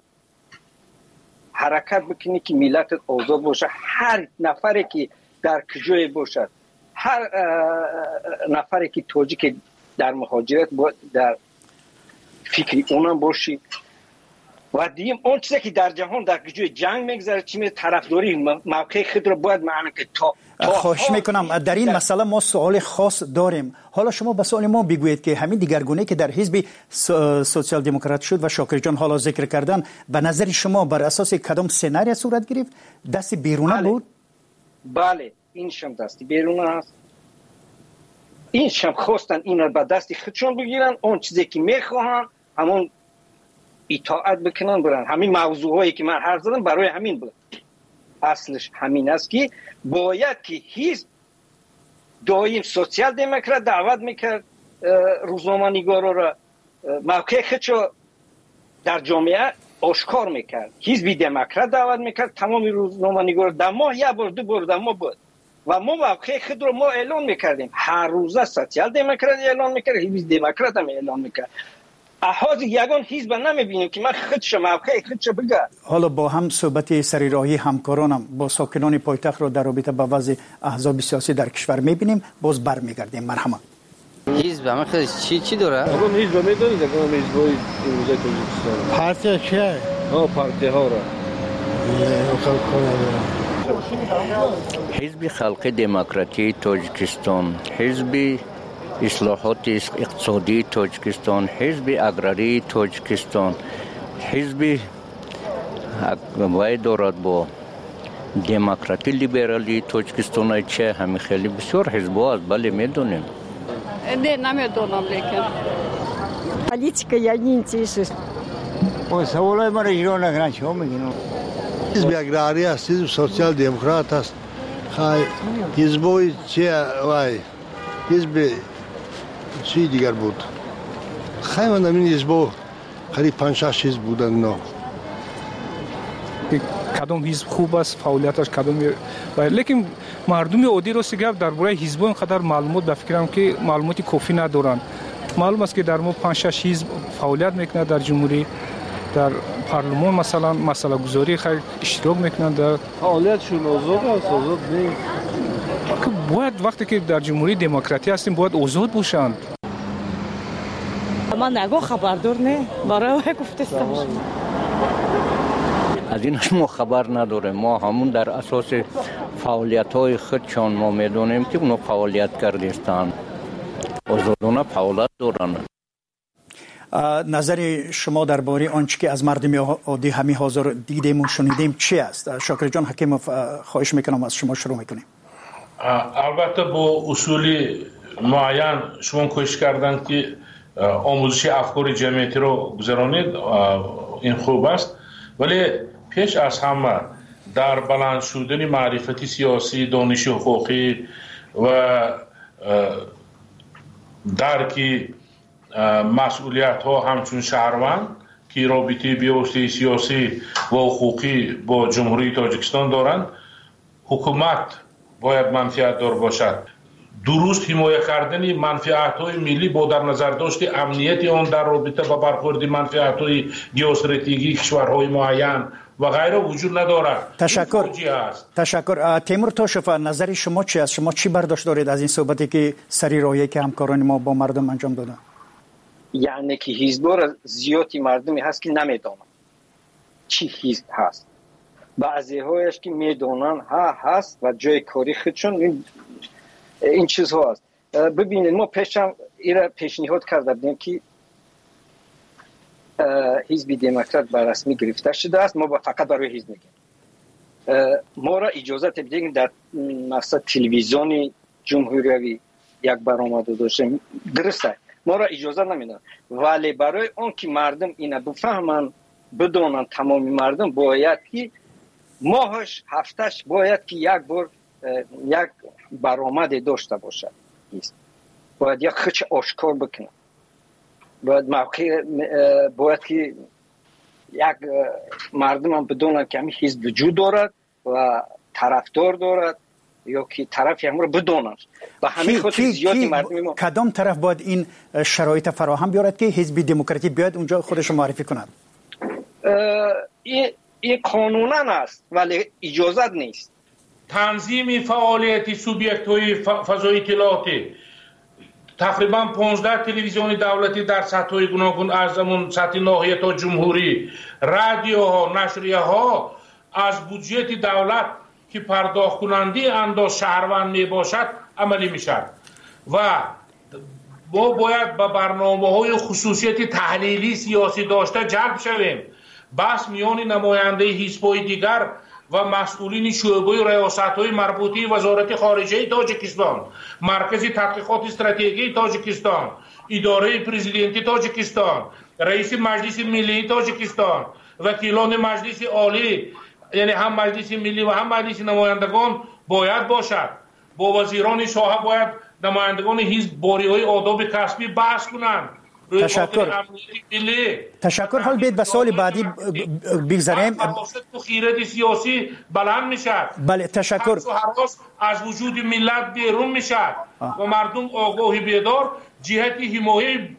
حرکت بکنی که ملت آزاد باشه. هر نفری که در کجای باشد، هر نفری که تاجیک در مهاجرت باید در فکری اونم باشی. و دیم اون چیزی که در جهان در جوی جنگ میگذره چی می طرفداری موقع خود رو باید معنی که تا خواهش میکنم در این مسئله ما سوال خاص داریم. حالا شما به سوال ما بگویید که همین دیگرگونه که در حزب سوسیال دموکرات شد و شاکر جان حالا ذکر کردن، به نظر شما بر اساس کدام سناریو صورت گرفت؟ دست بیرونه بله. بود؟ بله این شم دستی بیرونه است. این شم خواستن این رو به دستی خودشون بگیرن، اون چیزی که میخواهن همون اطاعت بکنن برن. همین موضوع هایی که من حرف زدم برای همین بود. اصلش همین است که باید که حزب دایم سوسیال دموکرات دعوت میکرد روزنامه نگارا را موقع خودشو در جامعه آشکار میکرد. حزب دموکرات دعوت میکرد تمام روزنامه نگارا در ماه یک بار دو بار در ماه بود و ما موقع خود رو ما اعلان میکردیم. هر روزه سوسیال دموکرات اعلان میکرد، حزب دموکرات هم اعلان میکرد. احاز یگان حزب نمیبینیم که من خودش موقع خودش بگه. حالا با هم صحبت سری راهی همکارانم با ساکنان پایتخت رو در رابطه با وضع احزاب سیاسی در کشور میبینیم. باز برمیگردیم. مرحبا. حزب همه خیلی چی چی داره؟ آقا حزب میدونید که حزبای امروزه توجیهستان پارتی چیه؟ ها پارتی ها را حزب خلق دموکراتی تاجیکستان، حزب اصلاحات اقتصادی تاجیکستان، حزب اگراری تاجیکستان، حزب وای دارد با دموکراتی لیبرالی تاجیکستان. چه همین خیلی بسیار حزب‌ها است. بله میدونیم. نه نمیدونم لیکن پالیتیکا یعنی چیست؟ او سوالای ما را ایران نگران چه میگین؟ حزب اگراری است، حزب سوسیال دموکرات است. خای حزبای چه وای حزب چی دیگر بود؟ خیلی من این حزبا قریب پنج شش حزب بودن. نه کدام حزب خوب است، فعالیتش کدام باید، لیکن مردم عادی رو سیگار درباره حزب اینقدر معلومات به فکرم که معلوماتی کافی ندارن. معلوم است که در ما پنج شش حزب فعالیت میکنه در جمهوری، در پارلمان مثلا مسئله گذاری خیلی اشتراک میکنن در فعالیتشون. آزاد است، آزاد نیست. باید وقتی که در جمهوری دموکراتی هستیم باید آزاد باشند. من نگو خبردار نه برای گفتستم از اینش ما خبر نداریم. ما همون در اساس فعالیت های خودشان ما میدونیم که اونو فعالیت کردستان، آزادانه فعالیت دارن. نظر شما درباره آنچه که از مردم عادی همین حاضر دیدیم و شنیدیم چی است؟ شاکر جان حکیموف خواهش میکنم از شما شروع میکنیم. البته با اصولی معین شما کوشش کردن که آموزش افکار جمعیتی رو گذرانید، این خوب است، ولی پیش از همه در بلند شدن معرفتی سیاسی، دانش حقوقی و درک مسئولیت ها همچون شهروند که رابطه بیوسته سیاسی و حقوقی با جمهوری تاجیکستان دارند، حکومت باید منفعت دار باشد. درست حمایت کردن منفعت های ملی با در نظر داشت امنیت آن در رابطه با برخورد منفعت های گئواستراتژیکی کشورهای معین و غیره وجود ندارد. تشکر. تشکر. تیمور توشف، نظر شما چی است؟ شما چی برداشت دارید از این صحبتی که سری راهی که همکاران ما با مردم انجام دادن؟ یعنی که حزب‌ها را زیادی مردمی هست که نمیدونن چی حزب هست. بعضی هایش که میدونن ها هست و جای کاری خودشون این, این چیز ها هست. ببینید ما پیشم ایره پیشنهاد کردیم که حزب دموکرات به رسمی گرفته شده است. ما با فقط برای حزب میگیم. ما را اجازه بدهید در مثلا تلویزیون جمهوری یک برآمده داشتیم، درسته ما را اجازه نمیدن، ولی برای اون که مردم اینا بفهمن بدونن، تمام مردم باید که ماهش هفتش باید که یک بار یک برآمده داشته باشد. باید یک خچ آشکار بکنن. باید موقع باید که یک مردم هم بدونن که همین حزب وجود دارد و طرفدار دارد یا که طرفی هم رو بدونن. و همین خود زیادی مردم ما کدام طرف باید این شرایط فراهم بیارد که حزب دموکراتی بیاد اونجا خودش معرفی کند؟ این این قانونا است ولی اجازت نیست. تنظیم فعالیت سوبیکت های فضای اطلاعاتی تقریبا پانزده تلویزیون دولتی در سطح گوناگون از همون سطح ناحیه تا جمهوری، رادیوها، نشریه ها از بودجه دولت که پرداخت کننده انداز شهروند می باشد عملی می شود و ما باید به برنامه های خصوصیت تحلیلی سیاسی داشته جلب شویم. بحث میان نماینده حزب‌های دیگر و مسئولین شعبه ریاست‌های مربوطه وزارت خارجه تاجیکستان، مرکز تحقیقات استراتژی تاجیکستان، اداره پرزیدنتی تاجیکستان، رئیس مجلس ملی تاجیکستان، وکیلان مجلس عالی، یعنی هم مجلس ملی و هم مجلس نمایندگان باید باشد. با وزیران ساحه باید نمایندگان حزب باری‌های آداب کسبی بحث کنند. تشکر. تشکر. حال بیت به سال بعدی بگذاریم. خیرات سیاسی بلند میشد. بله تشکر. از وجود ملت بیرون میشد و مردم آگاهی بیدار جهت حمایت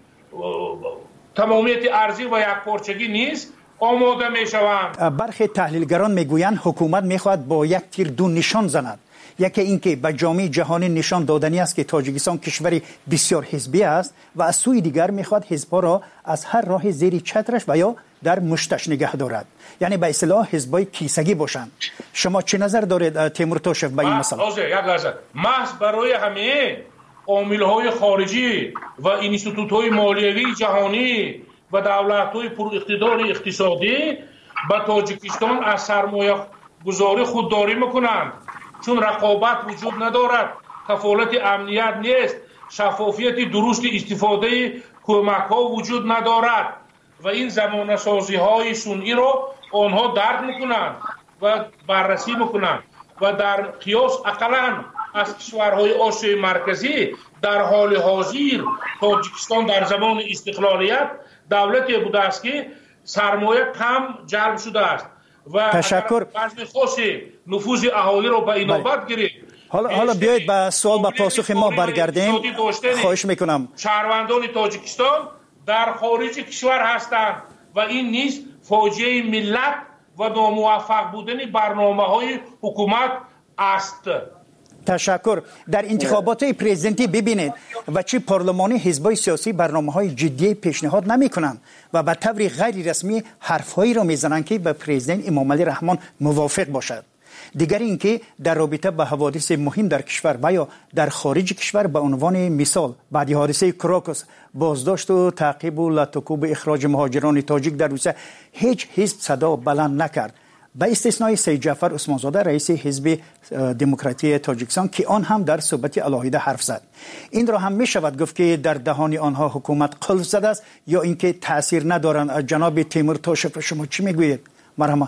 تمامیت ارضی و یکپارچگی نیست آماده میشوند. برخی تحلیلگران میگویند حکومت میخواهد با یک تیر دو نشان زند. یکی اینکه به جامعه جهانی نشان دادنی است که تاجیکستان کشوری بسیار حزبی است و از سوی دیگر میخواد حزب‌ها را از هر راه زیر چترش و یا در مشتش نگه دارد، یعنی به اصطلاح حزب‌های کیسگی باشند. شما چه نظر دارید تیمور توشف به این مسئله؟ یک لحظه محض برای همه عامل‌های خارجی و اینستیتوت‌های مالیوی جهانی و دولت‌های پر اقتدار اقتصادی به تاجیکستان از سرمایه گذاری خودداری میکنند، چون رقابت وجود ندارد، کفالت امنیت نیست، شفافیت درست استفاده کمک ها وجود ندارد و این زمانه سازی های سنئی را آنها درک میکنند و بررسی میکنند و در قیاس اقلا از کشورهای آسیای مرکزی در حال حاضر تاجیکستان در زمان استقلالیت دولتی بوده است که سرمایه کم جلب شده است و تشکر. بحث خاصی نفوذ اهالی رو به اینابت گرفت. حالا حالا بیایید به سوال به پاسخ ما برگردیم. خواهش میکنم. شهروندان تاجیکستان در خارج کشور هستند و این نیز فاجعه ملت و ناموفق بودن برنامه‌های حکومت است. تشکر. در انتخابات پرزیدنتی ببینید و چه پارلمانی حزب‌های سیاسی برنامه‌های جدی پیشنهاد نمی‌کنند و به طور غیر رسمی حرف‌هایی را می‌زنند که به پرزیدنت امام علی رحمان موافق باشد. دیگر اینکه در رابطه با حوادث مهم در کشور و یا در خارج کشور به عنوان مثال بعد حادثه کراکوس، بازداشت و تعقیب و لاتوکوب اخراج مهاجران تاجیک در روسیه هیچ حزب صدا بلند نکرد، به استثنای سید جعفر عثمانزاده رئیس حزب دموکراتی تاجیکستان که آن هم در صحبت علاهیده حرف زد. این را هم می شود گفت که در دهان آنها حکومت قلف زده است یا اینکه تاثیر ندارند. جناب تیمور توشف شما چی میگویید؟ مرحبا.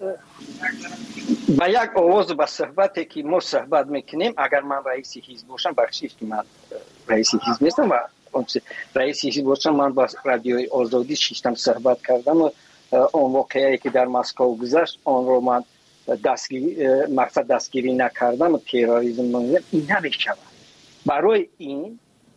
با یک آواز به صحبتی که ما صحبت میکنیم، اگر من رئیس حزب باشم، بخشید که من رئیس حزب نیستم و رئیس حزب باشم، من با رادیوی آزادی شیشتم صحبت کردم و اون واقعی که در مسکو گذشت آن رو من دستگیری مقصد دستگیری نکردم و تروریسم نمیدونم، این نمیشود. برای این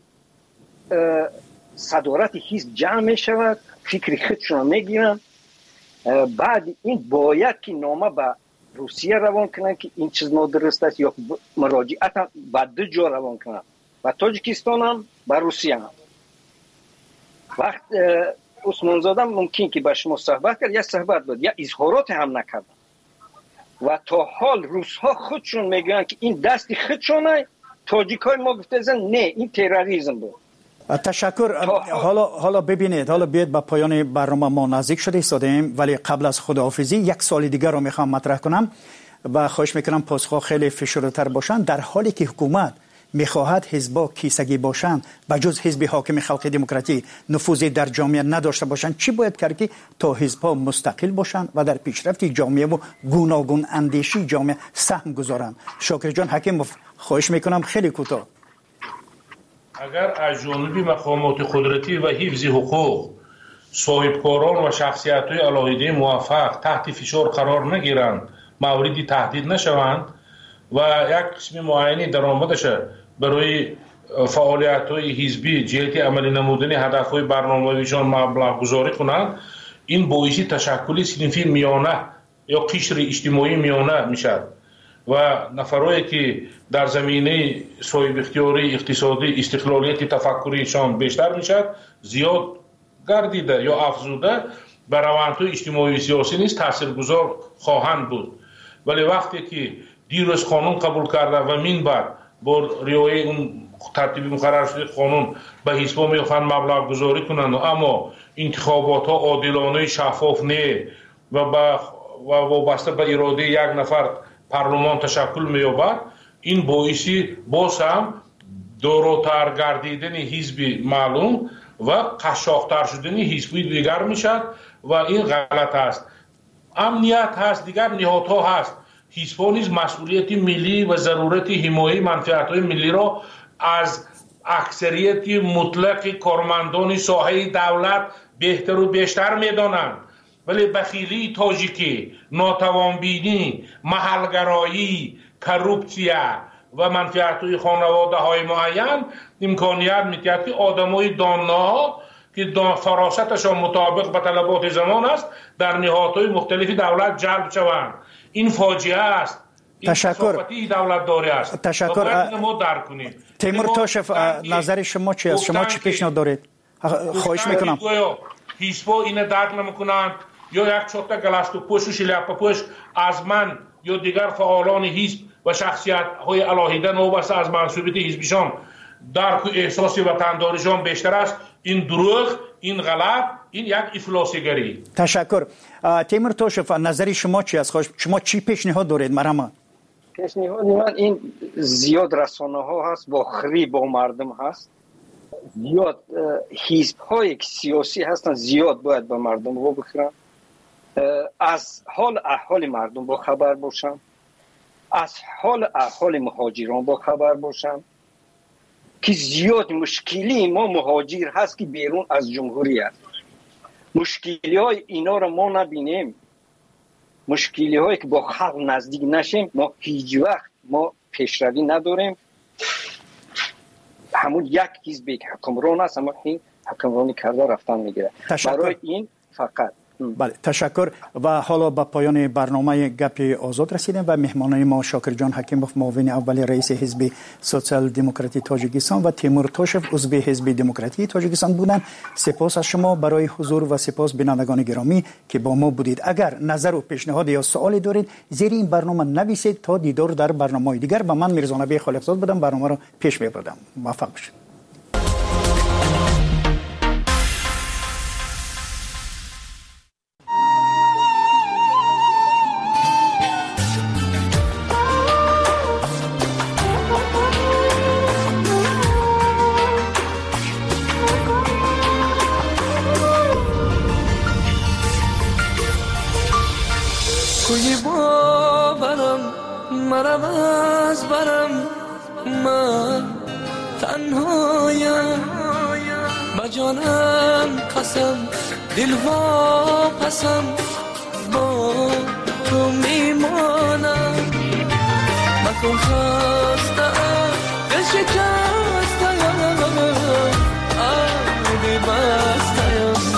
صدارت حزب جمع میشود، فکر خودشون رو میگیرن، بعد این باید که نامه به روسیه روان کنن که این چیز نادرست است یا مراجعت هم به دو جا روان کنن و تاجیکستان هم به روسیه هم. وقت عثمانزاده ممکن که با شما صحبت کرد، یا صحبت بود یا اظهارات هم نکردن و تا حال روس‌ها خودشون میگن که این دست خودشونه، تاجیک‌های ما گفتن نه این تروریسم بود. تشکر. حالا حالا ببینید، حالا بیاید به پایان برنامه ما نزدیک شده ایستادیم، ولی قبل از خداحافظی یک سال دیگر رو میخوام مطرح کنم و خواهش میکنم پاسخ خیلی فشرده‌تر باشن. در حالی که حکومت میخواهد حزب‌ها کیسگی باشند و جز حزب حاکم خلق دموکراتی نفوذی در جامعه نداشته باشند، چی باید کرد که تا حزب‌ها مستقل باشند و در پیشرفت جامعه و گوناگون اندیشی جامعه سهم گذارند؟ شاکر جان حکیم، خواهش میکنم خیلی کوتاه. اگر از جانب مقامات قدرتی و حفظ حقوق صاحبکاران و شخصیت‌های علاهیده موفق تحت فشار قرار نگیرند، موردی تهدید نشوند و یک قسم معینی درآمدش برای فعالیت‌های حزبی جهت عملی نمودن هدف‌های برنامه‌ایشان مبلغ گذاری کنند، این باعث تشکل صنفی میانه یا قشر اجتماعی میانه میشد و نفرایی که در زمینه صاحب اختیاری اقتصادی استقلالیت تفکریشان بیشتر میشد زیاد گردیده یا افزوده بر روندهای اجتماعی و سیاسی نیز تاثیرگذار خواهند بود. ولی وقتی که دیروز قانون قبول کرده و من بعد با رعایت اون ترتیب مقرر شده قانون به حزب‌ها میخوان مبلغ گذاری کنند، اما انتخابات ها عادلانه شفاف نه و با و وابسته به اراده یک نفر پارلمان تشکل می‌یابد، این باعثی باز هم دوراتر گردیدن حزب معلوم و قشاق‌تر شدن حزب دیگر میشد و این غلط است. امنیت هست، دیگر نهادها هست. حزب‌ها نیز مسئولیت ملی و ضرورت حمایت منفعت‌های ملی را از اکثریت مطلق کارمندان ساحه دولت بهتر و بیشتر می‌دانند. ولی بخیلی تاجیکی، ناتوانبینی، محلگرایی، کروپسیا و منفعت‌های خانواده های معین امکانیت می‌دهد که آدمای دانا که فراستشان مطابق به طلبات زمان است در نهادهای مختلف دولت جلب شوند. این فاجعه است. تشکر. دولت داری است. تشکر. ما درک کنیم. تیمور توشف نظر شما چی است؟ شما چی پیشنهاد دارید؟ خواهش میکنم. حزب‌ها این درک نمی‌کنند یا یک چوتا گلاسکو پوش و شلیاپا پوش از من یا دیگر فعالان حزب و شخصیت‌های علاهیده نوبسته از منصوبیت حزبشان درک و احساس وطنداریشان بیشتر است. این دروغ، این غلط، این یک افلاسیگری. تشکر. تیمور توشف نظر شما چی است؟ شما چی پیشنهاد دارید مرحبا؟ پیشنهاد من این زیاد رسانه ها هست با خری با مردم هست، زیاد حزب های سیاسی هستن زیاد باید با مردم رو بخورن، از حال احوال مردم با خبر باشن، از حال احوال مهاجران با خبر باشن که زیاد مشکلی ما مهاجر هست که بیرون از جمهوریت. مشکلی های اینا رو ما نبینیم، مشکلی هایی که با خلق نزدیک نشیم ما هیچ وقت ما پیشروی نداریم. همون یک حزب که حکمران است اما این حکمرانی کرده رفتن میگیره. برای این فقط بله تشکر. و حالا به پایان برنامه گپ آزاد رسیدیم و مهمانان ما شاکر جان حکیموف معاون اول رئیس حزب سوسیال دموکراتی تاجیکستان و تیمور توشف عضو حزب دموکراتی تاجیکستان بودند. سپاس از شما برای حضور و سپاس بینندگان گرامی که با ما بودید. اگر نظر و پیشنهاد یا سوالی دارید زیر این برنامه نویسید تا دیدار در برنامه‌های دیگر. و من میرزا نبی خالقزاد بودم، برنامه را پیش میبردم. موفق باشید. کوی باورم مرم از برم من تنهایم با جانم قسم دل وا پسم با تو میمانم مکن خستم دل شکستم آبی بستم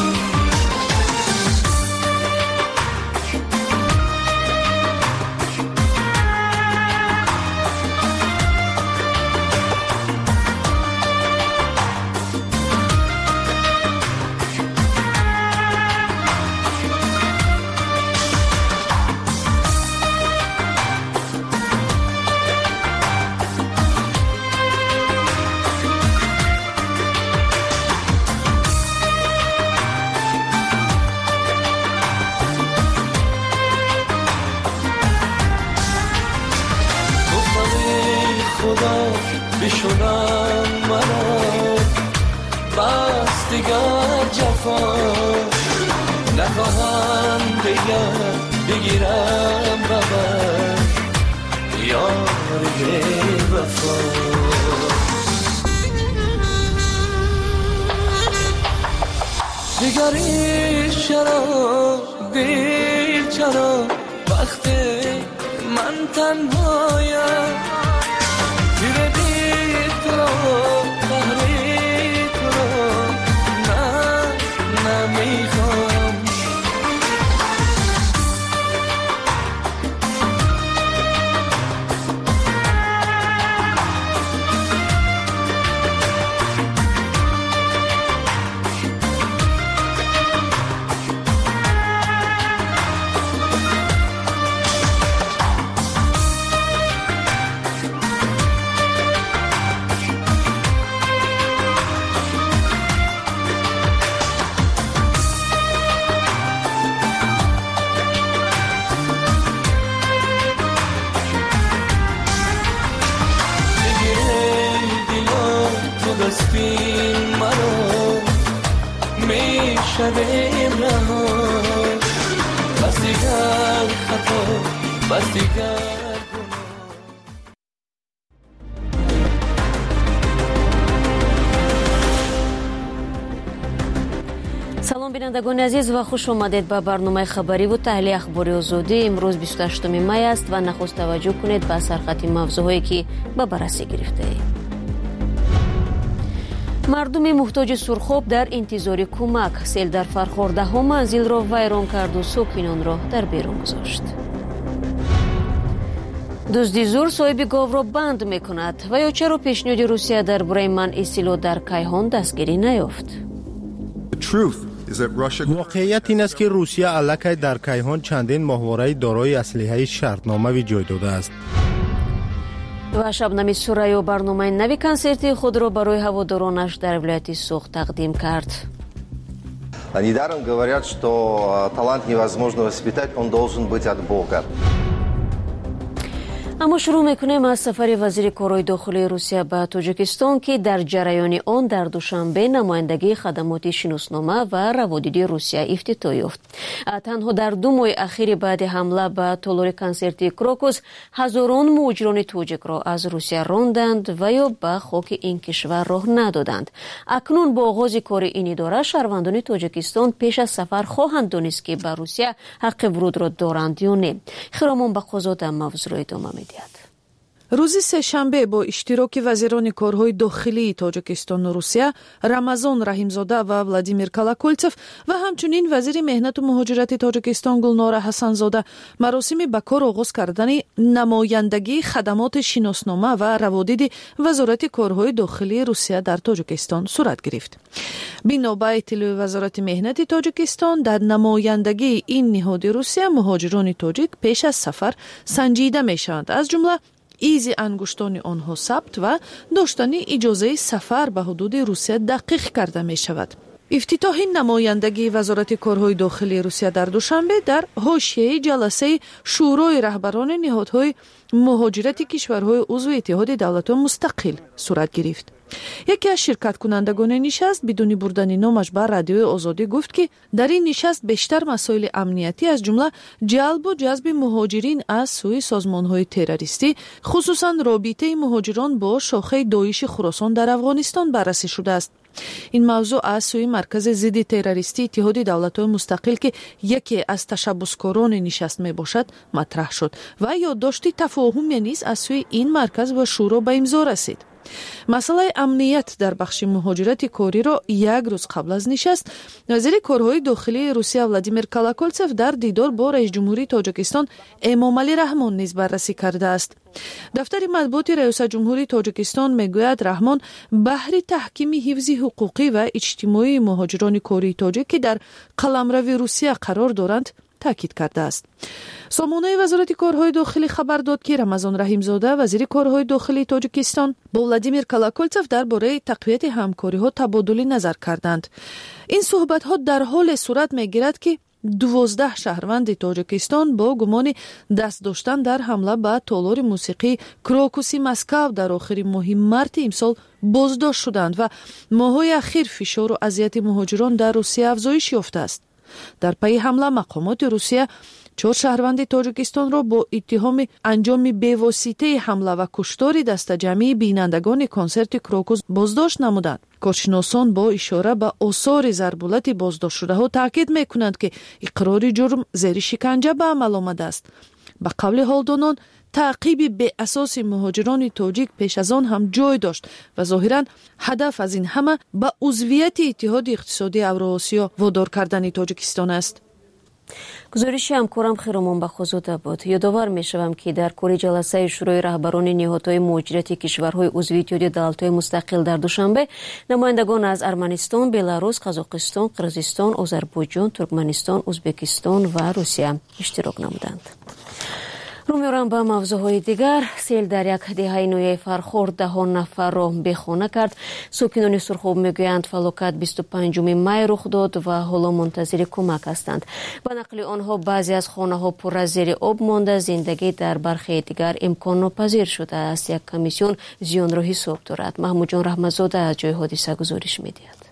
بشونم منو بس دیگر جفا نخواهم دیگر بگیرم ببر یار بی وفا دیگری چرا دیر چرا وقتی من تنهایم زیر دید تو رو قهری تو رو نه نمیخوام بستیم منو میشویم رها بس دیگر خطا بس دیگر салом бинандагони азиз ва хуш омадед ба барномаи хабарӣ ву таҳлили ахбори озодӣ. имрӯз бисту ҳаштуми май аст ва нахуст таваҷҷӯҳ кунед ба сархати мавзӯъҳое ки ба баррасӣ гирифтаем. мардуми муҳтоҷи сурхоб дар интизори кӯмак. сел дар фархор даҳо манзилро вайрон карду сокинонро дар берун гузошт. дузди зур соҳиби говро банд мекунад ва ё чаро пешниҳоди русия дар бораи манъи силоҳ дар кайҳон дастгирӣ наёфт? воқеият ин аст ки русия аллакай дар кайҳон чандин моҳвораи дорои аслиҳаи шартномавӣ ҷой додааст. ва шабнами сурайё барномаи нави консерти худро барои ҳаводоронаш дар вилояти Суғ тақдим кард. Недаром говорят, что талант невозможно воспитать, он должен быть от Бога. аммо шурӯъ мекунем аз сафари вазири корҳои дохилии русия ба тоҷикистон ки дар ҷараёни он дар душанбе намояндагии хадамоти шиноснома ва раводиди русия ифтитоҳ ёфт. танҳо дар ду моҳи ахири баъди ҳамла ба толори консерти крокус ҳазорон муҳоҷирони тоҷикро аз русия ронданд ва ё ба хоки ин кишвар роҳ надоданд. акнун бо оғози кори ин идора шаҳрвандони тоҷикистон пеш аз сафар хоҳанд донист ки ба русия ҳаққи вурудро доранд ё не. хиромон бахозода мавзӯъро идома медиҳад. рӯзи сешанбе бо иштироки вазирони корҳои дохилии тоҷикистону русия Рамазон Раҳимзода ва Владимир Колокольцев ва ҳамчунин вазири меҳнату муҳоҷирати тоҷикистон Гулнора Ҳасанзода маросими ба кор оғоз кардани намояндагии хадамоти шиноснома ва раводиди вазорати корҳои дохилии русия дар тоҷикистон сурат гирифт. бино ба иттилои вазорати меҳнати тоҷикистон дар намояндагии ин ниҳоди русия муҳоҷирони тоҷик пеш аз сафар санҷида мешаванд, аз ҷумла изи ангуштони онҳо сабт ва доштани иҷозаи сафар ба ҳудуди русия дақиқ карда мешавад. ифтитоҳи намояндагии вазорати корҳои дохилии русия дар душанбе дар ҳошияи ҷаласаи шӯрои раҳбарони ниҳодҳои муҳоҷирати кишварҳои узви иттиҳоди давлатҳои мустақил сурат гирифт. яке аз ширкаткунандагони нишаст бидуни бурдани номаш ба радиои озодӣ гуфт ки дар ин нишаст бештар масоили амниятӣ аз ҷумла ҷалбу ҷазби муҳоҷирин аз сӯи созмонҳои террористӣ, хусусан робитаи муҳоҷирон бо шохаи доиши Хуросон дар Афғонистон баррасӣ шудааст. ин мавзӯъ аз сӯи маркази зидди террористӣ иттиҳоди давлатҳои мустақил ки яке аз ташаббускорони нишаст мебошад матраҳ шуд ва ёддошти тафоҳуме низ аз сӯи ин марказ ва шӯро ба имзо расид. масъалаи амният дар бахши муҳоҷирати кориро як рӯз қабл аз нишаст вазири корҳои дохилии русия Владимир Колокольцев дар дидор бо раисҷумҳурии Тоҷикистон Эмомалӣ Раҳмон низ баррасӣ кардааст. дафтари матбуоти раисаҷумҳурии Тоҷикистон мегӯяд Раҳмон баҳри таҳкими ҳифзи ҳуқуқӣ ва иҷтимоии муҳоҷирони кории тоҷик ки дар қаламрави русия қарор доранд таъкид кардааст. сомонаи вазорати корҳои дохилӣ хабар дод ки Рамазон Раҳимзода вазири корҳои дохилии Тоҷикистон бо Владимир Колокольцев дар бораи тақвияти ҳамкориҳо табодули назар карданд. ин суҳбатҳо дар ҳоле сурат мегирад ки дувоздаҳ шаҳрванди Тоҷикистон бо гумони даст доштан дар ҳамла ба толори мусиқии крокуси Москав дар охири моҳи марти имсол боздошт шуданд ва моҳҳои ахир фишору азияти муҳоҷирон дар Русия афзоиш ёфтааст. дар пайи ҳамла мақомоти русия чор шаҳрванди Тоҷикистонро бо иттиҳоми анҷоми бевоситаи ҳамла ва куштори дастаҷамъии бинандагони консерти крокус боздошт намуданд. коршиносон бо ишора ба осори зарбулати боздоштшудаҳо таъкид мекунанд ки иқрори ҷурм зери шиканҷа ба амал омадааст. ба қавли ҳолдонон таъқиби беасоси муҳоҷирони тоҷик пеш аз он ҳам ҷой дошт ва зоҳиран ҳадаф аз ин ҳама ба узвияти иттиҳоди иқтисодии Авроосиё водор кардани Тоҷикистон аст. гузориши ҳамкорам Хиромон Бахозода буд. ёдовар мешавам ки дар кори ҷаласаи шӯрои раҳбарони ниҳодҳои муҳоҷирати кишварҳои узви иттиҳоди давлатҳои мустақил дар душанбе намояндагон аз Арманистон, Беларус, Қазоқистон, Қирғизистон, Озарбойҷон, Туркманистон, Ӯзбекистон ва Русия иштирок намуданд. رو می‌آورم به موضوعهای دیگر. سیل در یک دهه نوی فرخورد دهان نفر را بیخانه کرد. ساکنان سرخوب میگویند فلاکت بیست و پنجم می رخ داد و حالا منتظر کمک هستند. به نقل آنها بعضی از خانه‌ها پر از زیر آب مانده، زندگی در برخی دیگر امکان ناپذیر شده است. یک کمیسیون زیان را حساب دارد. محمود جان رحمتزاده از جای حادثه گزارش می‌دهد.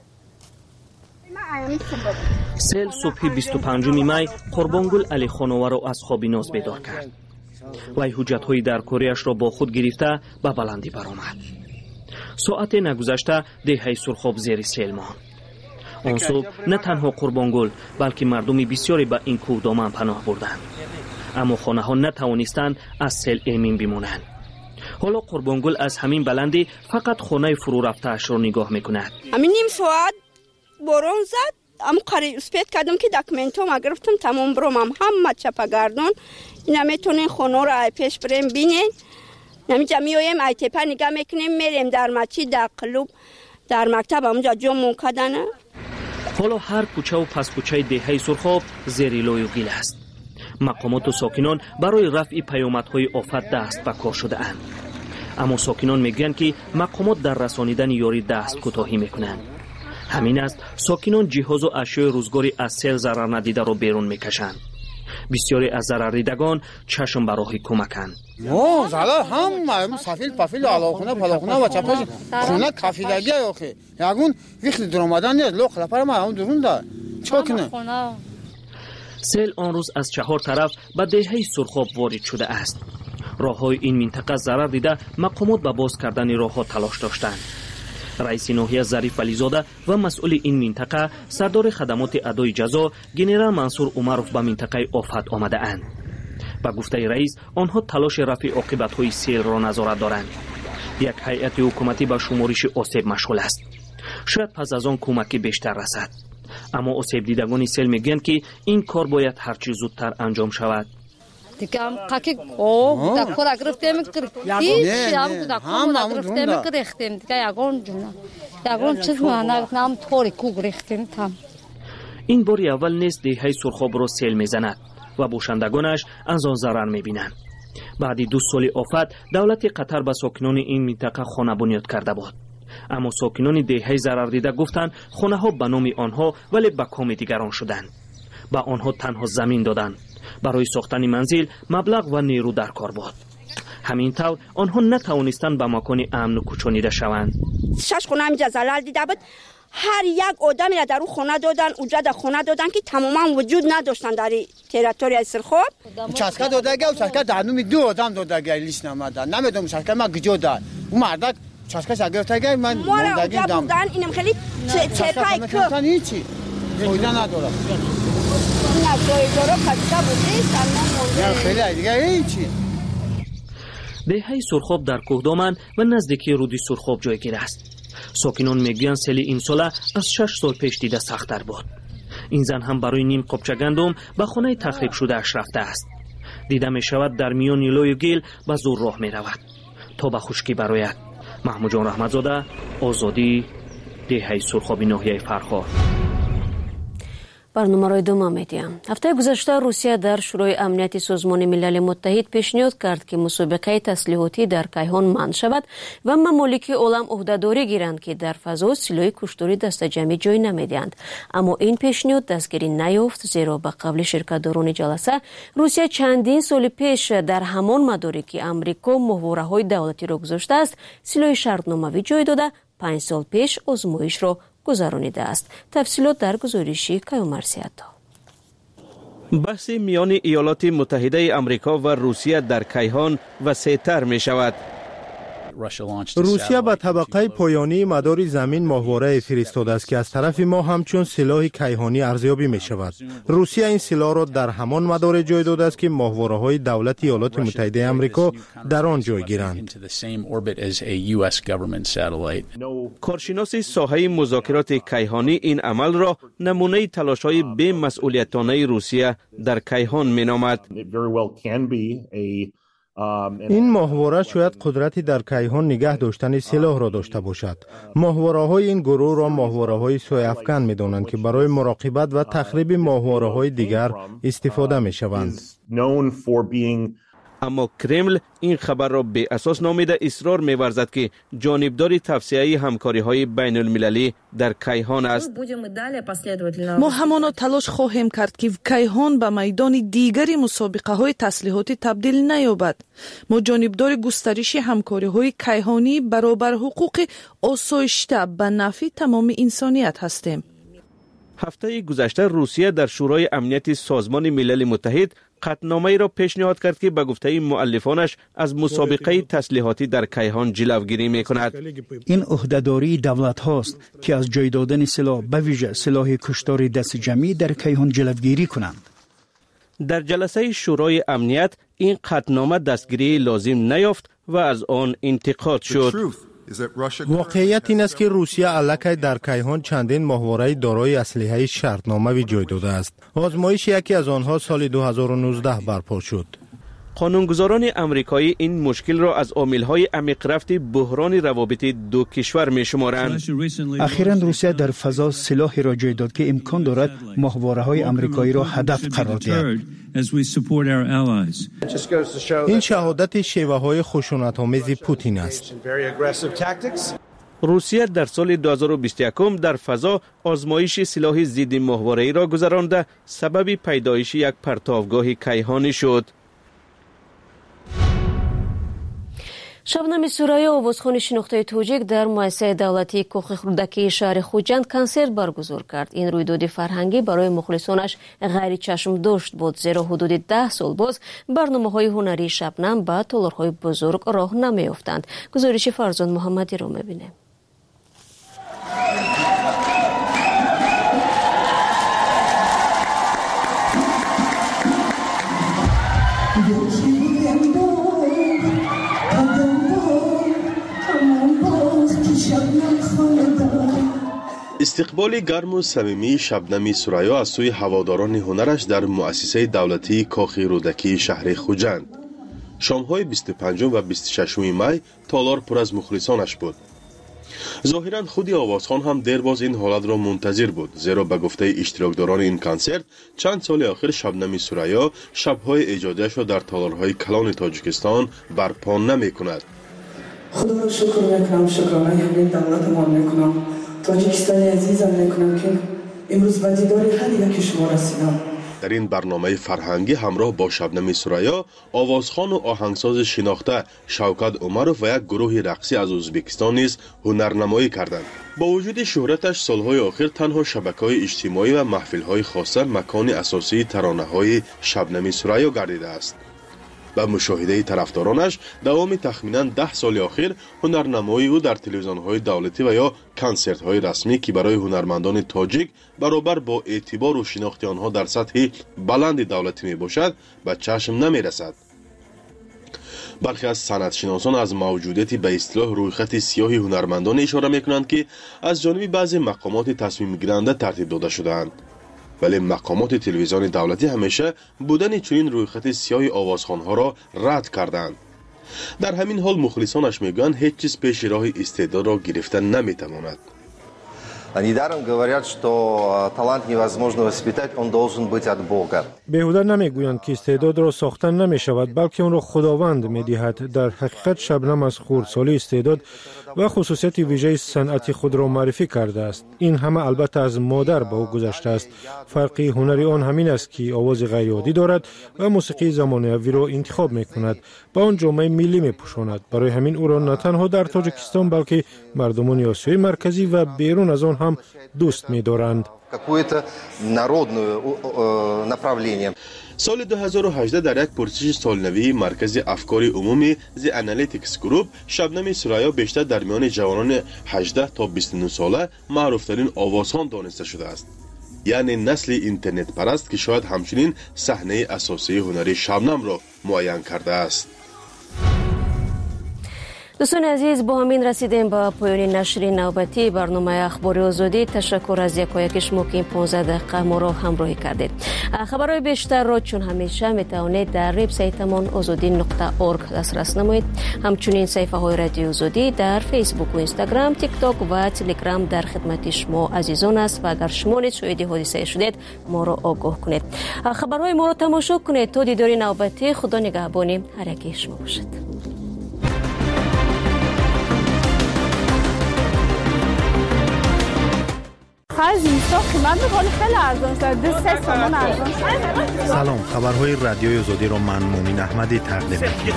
سیل صبح بیست و پنجم می قربانگل علی خانوار را از خواب ناز بیدار کرد. وی حجت‌های درکاریش را با خود گرفته به بلندی برآمد. ساعت نگذشته دهه سرخاب زیر سیل ماند. آن صبح نه تنها قربانگل بلکه مردم بسیاری به این کوه دامن پناه بردند. اما خانه‌ها نتوانستند از سیل امین بمانند. حالا قربانگل از همین بلندی فقط خانه فرو رفته‌اش را نگاه می‌کند. همین نیم ساعت باران زد. ام قری اسپیت کردم که داکومنتوم گرفتم، تمام بروم هم همه چپا گردون. اینا میتونین خونه رو پیش بریم بینین. نمیجا میایم ای تپه نگاه میکنیم، میریم در مچی، در کلوب، در مکتب اونجا جمع کردن. حالا هر کوچه و پس کوچه دهه سرخاب زیر لوی و گیل است. مقامات و ساکنان برای رفع پیامدهای آفت دست به کار شده اند. اما ساکنان میگویند که مقامات در رسانیدن یاری دست کوتاهی میکنند. همین است ساکنان جهاز و اشیاء روزگاری از سیل ضرر ندیده را بیرون میکشند. بسیاری از ضرر دیدگان چشم به راه کمکند. نه زلا هم سفیل پفیل علاخونه پلاخونه و چپش خونه کافیلگی آخه یگون وقت درآمدن نیست لو خلافر ما اون درون ده چاکنه. سیل آن روز از چهار طرف به دهه سرخاب وارد شده است. راههای این منطقه ضرر دیده مقامات به باز کردن راهها تلاش داشتند. رئیس ناحیه ظریف ولیزاده و مسئول این منطقه سردار خدمات ادای جزا گنرال منصور عمروف به منطقه آفت آمده اند. به گفته رئیس آنها تلاش رفع عاقبت‌های سیل را نظارت دارند. یک هیئت حکومتی به شمارش آسیب مشغول است. شاید پس از آن کمکی بیشتر رسد. اما آسیب دیدگان سیل میگویند که این کار باید هرچی زودتر انجام شود. دیگم قاکی او دکور گرفتیم هیچ هم دکور گرفتیم گرفتیم دیگه یگون جونا یگون چیز ما نام طوری کو گرفتیم تام. این بار اول نیست دهه سرخاب را سیل میزند و باشندگانش از آن ضرر میبینند. بعد دو سال آفت دولت قطر به ساکنان این منطقه خانه بنیاد کرده بود. اما ساکنان دهه ضرر دیده گفتند خانه ها به نام آنها ولی به کام دیگران شدند. به آنها تنها زمین دادند. برای ساختن منزل مبلغ و نیرو در کار بود. همین طور آنها نتوانستند به مکان امن کوچانیده شوند. شش خونه اینجا زلال دیده بود. هر یک آدمی را در اون خونه دادن، اجرت خونه دادن که تماما وجود نداشتن در تریتوری سرخوب. چسکا دادگی و چسکا دانومی دو آدم دادگی لیست نمیدن. نمیدونم چسکا ما گجو داد. اون مرد چسکا شگرفتگی من موندگی دام. ما اینم خیلی چپای کو. هیچی. فایده نداره. نه جای جورا کجا بودی؟ نه خیلی دیگه هیچی. دهه سرخاب در کوهدامن و نزدیکی رود سرخاب جایگیر است. ساکنان میگویند سیل این سال از شش سال پیش دیده سخت‌تر بود. این زن هم برای نیم قبچه گندم به خانه تخریب شده اش رفته است. دیده می شود در میان لوی و گل به زور راه می رود تا به خشکی برآید. محمود جان رحمتزاده، آزادی، دهه سرخاب ناحیه فرخار. برنامه را ادامه میدیم. هفته گذشته روسیه در شورای امنیت سازمان ملل متحد پیشنهاد کرد که مسابقه تسلیحاتی در کیهان منع شود و ممالک عالم عهده‌داری گیرند که در فضا سلاح کشتاری دست جمعی جای نمیدهند. اما این پیشنهاد دستگیری نیافت، زیرا به قول شرکت‌داران جلسه روسیه چندین سال پیش در همان مداری که امریکا محوره‌های دولتی را گذاشته است سلاح شرطنامه‌ای جای داده پنج سال پیش آزمایش را گذرانیده است. تفصیلات در گزارشی کیومرسیاتا. بحث میان ایالات متحده امریکا و روسیه در کیهان وسیع‌تر می شود. روسیه به طبقه پایانی مدار زمین ماهواره فرستاده است که از طرف ما همچون سلاح کیهانی ارزیابی می شود. روسیه این سلاح را در همان مدار جای داده است که ماهواره های دولت ایالات متحده آمریکا در آن جای گیرند. کارشناس ساحه مذاکرات کیهانی این عمل را نمونه تلاش‌های بی مسئولیتانه روسیه در کیهان می نامد. این ماهواره شاید قدرتی در کیهان نگه داشتن سلاح را داشته باشد. ماهواره های این گروه را ماهواره های سوی افکن می دانند که برای مراقبت و تخریب ماهواره های دیگر استفاده می شوند. اما کرمل این خبر را به اساس نامیده اصرار می‌ورزد که جانبدار توسعه همکاری‌های بین المللی در کیهان است. ما همانا تلاش خواهیم کرد که کیهان به میدان دیگری مسابقه‌های تسلیحاتی تبدیل نیابد. ما جانبدار گسترش همکاری‌های کیهانی برابر حقوق آسایشته به نفع تمام انسانیت هستیم. هفته گذشته روسیه در شورای امنیت سازمان ملل متحد قطعنامه‌ای را پیشنهاد کرد که به گفته مؤلفانش از مسابقه تسلیحاتی در کیهان جلوگیری می‌کند. این عهده‌داری دولت هاست که از جای دادن سلاح به ویژه سلاح کشتار دست جمعی در کیهان جلوگیری کنند. در جلسه شورای امنیت این قطعنامه دستگیری لازم نیافت و از آن انتقاد شد. واقعیت این است که روسیه علاقه در کیهان چندین ماهواره دارای اسلحه شرطنامه جای داده است. آزمایش یکی از آنها سال دو هزار و نوزده برپا شد. قانونگذاران امریکایی این مشکل را از عامل‌های عمیق رفت بحران روابط دو کشور می‌شمارند. اخیراً روسیه در فضا سلاحی را جای داد که امکان دارد ماهواره‌های امریکایی را هدف قرار دهد. این شهادت شیوه‌های خشونت‌آمیز پوتین است. روسیه در سال دو هزار و بیست و یک در فضا آزمایش سلاح ضد ماهواره‌ای را گذرانده سبب پیدایش یک پرتابگاه کیهانی شد. شبنم سورایی آوازخوان شناخته توجیک در مؤسسه دولتی کوخ خردکی شهر خوجند کنسرت برگزار کرد. این رویداد فرهنگی برای مخلصانش غیر چشم داشت بود، زیرا حدود ده سال باز برنامه‌های هنری شبنم با تالارهای بزرگ راه نمی‌افتند. گزارش فرزان محمدی رو می‌بینیم. استقبال گرم و صمیمی شبنم سوریا از سوی هواداران هنرش در مؤسسه دولتی کاخ رودکی شهر خوجند. شام‌های بیست و پنجم و بیست و ششم می تالار پر از مخلصانش بود. ظاهراً خودی آوازخوان هم دیر باز این حالت را منتظر بود، زیرا به گفته اشتراکداران این کنسرت چند سال آخر شبنم سوریا شب‌های ایجادیش را در تالارهای کلان تاجیکستان برپا نمی‌کند. خدا را شکر میکنم، شکرانه همین دولتمان میکنم، تاجیکستانی عزیزم میکنم که امروز به دیدار هر یک شما رسیدم. در این برنامه فرهنگی همراه با شبنم سوریا آوازخوان و آهنگساز شناخته شوکت عمرov و یک گروه رقصی از ازبکستان نیز هنرنمایی کردند. با وجود شهرتش سالهای آخر تنها شبکه‌های اجتماعی و محفل‌های خاصه مکان اساسی ترانه‌های شبنم سوریا گردیده است. به مشاهده طرفدارانش دوام تخمیناً ده سال آخر هنرنمایی او در تلویزیون‌های دولتی و یا کنسرت‌های رسمی که برای هنرمندان تاجیک برابر با اعتبار و شناخت آنها در سطح بلند دولتی میباشد به چشم نمیرسد. برخی از سندشناسان از موجودیت به اصطلاح رویخط سیاه هنرمندان اشاره میکنند که از جانب بعضی مقامات تصمیم گیرنده ترتیب داده شده‌اند. ولی مقامات تلویزیون دولتی همیشه بودن چنین رویخط سیاه آوازخوان‌ها را رد کردند. در همین حال مخلصانش میگویند هیچ چیز پیش راه استعداد را گرفتن نمیتواند. Недаром говорят, что талант невозможно воспитать, он должен быть от Бога. بیهوده نمیگویند که استعداد را ساختن نمیشود، بلکه آن را خداوند میدهد. در حقیقت شبنم از خردسالی استعداد و خصوصیت ویژه صنعت خود را معرفی کرده است. این همه البته از مادر به او گذشته است. فرقی هنری آن همین است که آواز غیر عادی دارد و موسیقی زمانه‌ای را انتخاب میکند، با آن جامعه ملی میپوشاند. برای همین او را نه تنها در تاجیکستان بلکه مردمان آسیای مرکزی و بیرون از آن هم دوست می‌دارند. سال دو هزار و هجده در یک پرسش سالنوی مرکز افکار عمومی The Analytics Group شبنم سوریا بیشتر در میان جوانان هجده تا بیست و نه ساله معروفترین آوازخوان دانسته شده است. یعنی نسل اینترنت پرست که شاید همچنین صحنه اساسی هنری شبنم را معین کرده است. دوستان عزیز، با همین رسیدیم به پایان نشر نوبتی برنامه اخبار آزادی. تشکر از یکایک شما که این پانزده دقیقه ما را همراهی کردید. خبرهای بیشتر را چون همیشه میتوانید در وبسایتمان آزادی نقطه اورگ دسترس نمایید. همچنین صفحه های رادیو آزادی در فیسبوک و اینستاگرام، تیک تاک و تلگرام در خدمت شما عزیزان است و اگر شما نیز شاهد حادثه شدید ما را آگاه کنید. خبرهای ما را تماشا کنید. تا دیدار نوبتی، خدا نگهبان هر یکی شما باشد. خرج اینستا قیمت بخوری خیلی ارزان شد. دو سه تومان ارزان شد. سلام، خبرهای رادیوی آزادی را من مومن احمدی تقدیم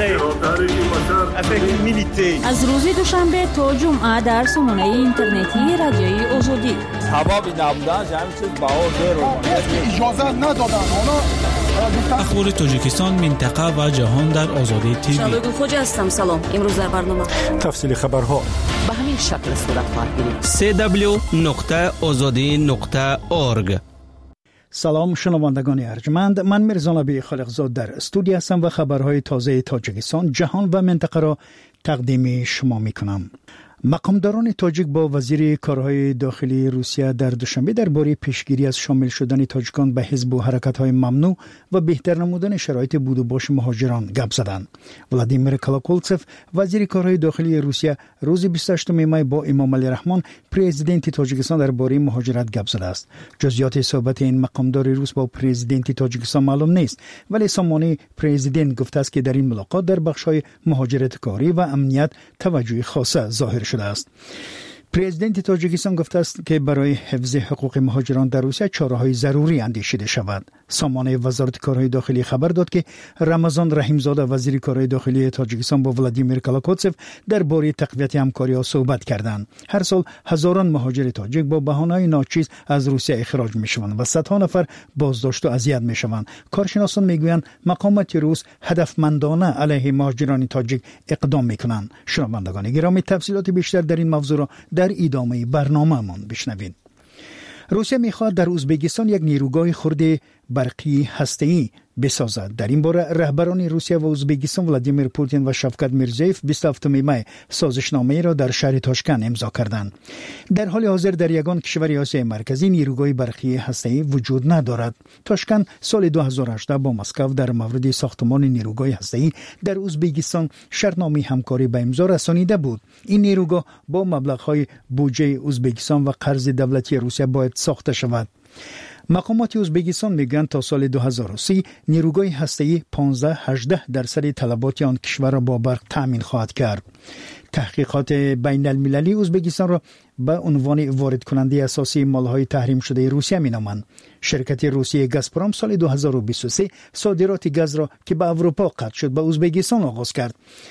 می‌کنم. از روز دوشنبه تا جمعه در سامانه اینترنتی رادیوی آزادی. حبابی نبودن همین چیز باور داره. اجازه ندادن. اخبار تاجیکستان، منطقه و جهان در آزادی تیوی. شالوگو خوجا هستم. سلام. امروز در برنامه تفصیل خبرها به همین شکل صورت خواهد گرفت. سی دبلیو نقطه آزادی نقطه اورگ. سلام شنوندگان ارجمند، من میرزا نبی خالقزاد در استودیو هستم و خبرهای تازه تاجیکستان، جهان و منطقه را تقدیم شما میکنم. مقامداران تاجیک با وزیر کارهای داخلی روسیه در دوشنبه درباره پیشگیری از شامل شدن تاجیکان به حزب و حرکت‌های ممنوع و بهتر نمودن شرایط بود و باش مهاجران گپ زدند. ولادیمیر کالاکولتسف وزیر کارهای داخلی روسیه روز بیست و هشتم می با امام علی رحمان پرزیدنت تاجیکستان درباره مهاجرت گپ زده است. جزئیات صحبت این مقامدار روس با پرزیدنت تاجیکستان معلوم نیست، ولی سامانه پرزیدنت گفته است که در این ملاقات در بخش‌های مهاجرت کاری و امنیت توجه خاصه ظاهر شده است. پرزیدنت تاجیکستان گفته است که برای حفظ حقوق مهاجران در روسیه چاره‌های ضروری اندیشیده شود. سامانه وزارت کارهای داخلی خبر داد که رمضان رحیمزاده وزیر کارهای داخلی تاجیکستان با ولادیمیر کالاکوتسف درباره تقویت همکاری‌ها صحبت کردند. هر سال هزاران مهاجر تاجیک با بهانه‌های ناچیز از روسیه اخراج می‌شوند و صدها نفر بازداشت و اذیت می‌شوند. کارشناسان می‌گویند مقامات روس هدفمندانه علیه مهاجران تاجیک اقدام می‌کنند. شنوندگان گرامی، تفصیلات بیشتر در این موضوع را در ادامه برنامه‌مان بشنوید. روسیه می‌خواهد در ازبکستان یک نیروگاه خرد برقی هسته‌ای بسازد. در این باره رهبران روسیه و ازبکستان ولادیمیر پوتین و شفقت میرزیف بیست و هفتم می سازشنامه را در شهر تاشکند امضا کردند. در حال حاضر در یگان کشور آسیای مرکزی نیروگاه برقی هسته‌ای وجود ندارد. تاشکند سال دو هزار و هجده با مسکو در مورد ساختمان نیروگاه هسته‌ای در ازبکستان شرطنامه همکاری به امضا رسانیده بود. این نیروگاه با مبلغ‌های بودجه ازبکستان و قرض دولتی روسیه باید ساخته شود. مقامات ازبکستان میگن تا سال دو هزار و سی نیروگاه هسته‌ای پانزده هجده درصد طلبات آن کشور را با برق تامین خواهد کرد. تحقیقات بین المللی ازبکستان را به عنوان وارد کننده اساسی مالهای تحریم شده روسیه مینامند. شرکت روسیه گازپروم سال دو هزار و بیست و سه صادرات گاز را که به اروپا قطع شد به ازبکستان آغاز کرد.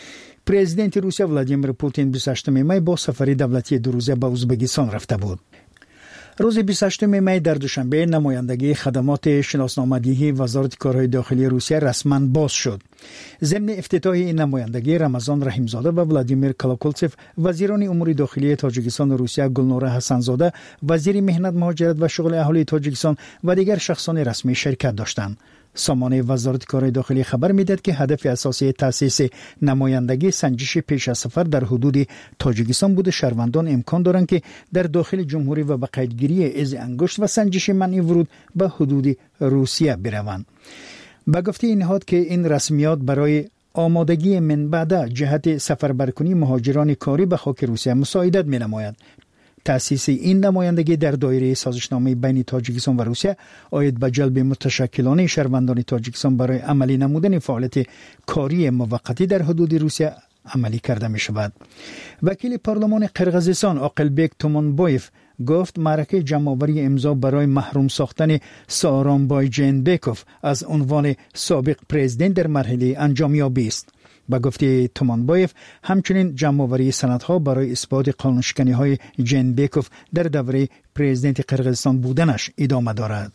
پرزیدنت روسیه ولادیمیر پوتین بیست و هشتم می با سفر دولتی دو روزه به ازبکستان رفته بود. روز بیست و هشتم می در دوشنبه نمایندگی خدمات شناسنامه‌دهی وزارت کارهای داخلی روسیه رسما باز شد. ضمن افتتاح این نمایندگی رمضان رحیمزاده و ولادیمیر کالاکولتسف وزیران امور داخلی تاجیکستان و روسیه، گلنوره حسنزاده وزیر مهنت، مهاجرت و شغل اهالی تاجیکستان و دیگر شخصان رسمی شرکت داشتند. سامانه وزارت کارهای داخلی خبر میدهد که هدف اساسی تأسیس نمایندگی سنجش پیش از سفر در حدود تاجیکستان بوده. شهروندان امکان دارند که در داخل جمهوری و به قیدگیری از انگشت و سنجش منع ورود به حدود روسیه بروند. به گفته این نهاد که این رسمیات برای آمادگی من بعد جهت سفربرکنی مهاجران کاری به خاک روسیه مساعدت می‌نماید. تأسیس این نمایندگی در دایره سازشنامه بین تاجیکستان و روسیه آید به جلب متشکلان شهروندان تاجیکستان برای عملی نمودن فعالیت کاری موقتی در حدود روسیه عملی کرده می شود. وکیل پارلمان قرقیزستان عاقلبک تومانبایف گفت معرکه جمع‌آوری امضا برای محروم ساختن سارانبای جینبکوف از عنوان سابق پرزیدنت در مرحله انجامیابی است. با گفته تومانبایف همچنین جمع‌آوری سندها برای اثبات قانونشکنی‌های جینبکوف در دوره پرزیدنت قرقیزستان بودنش ادامه دارد.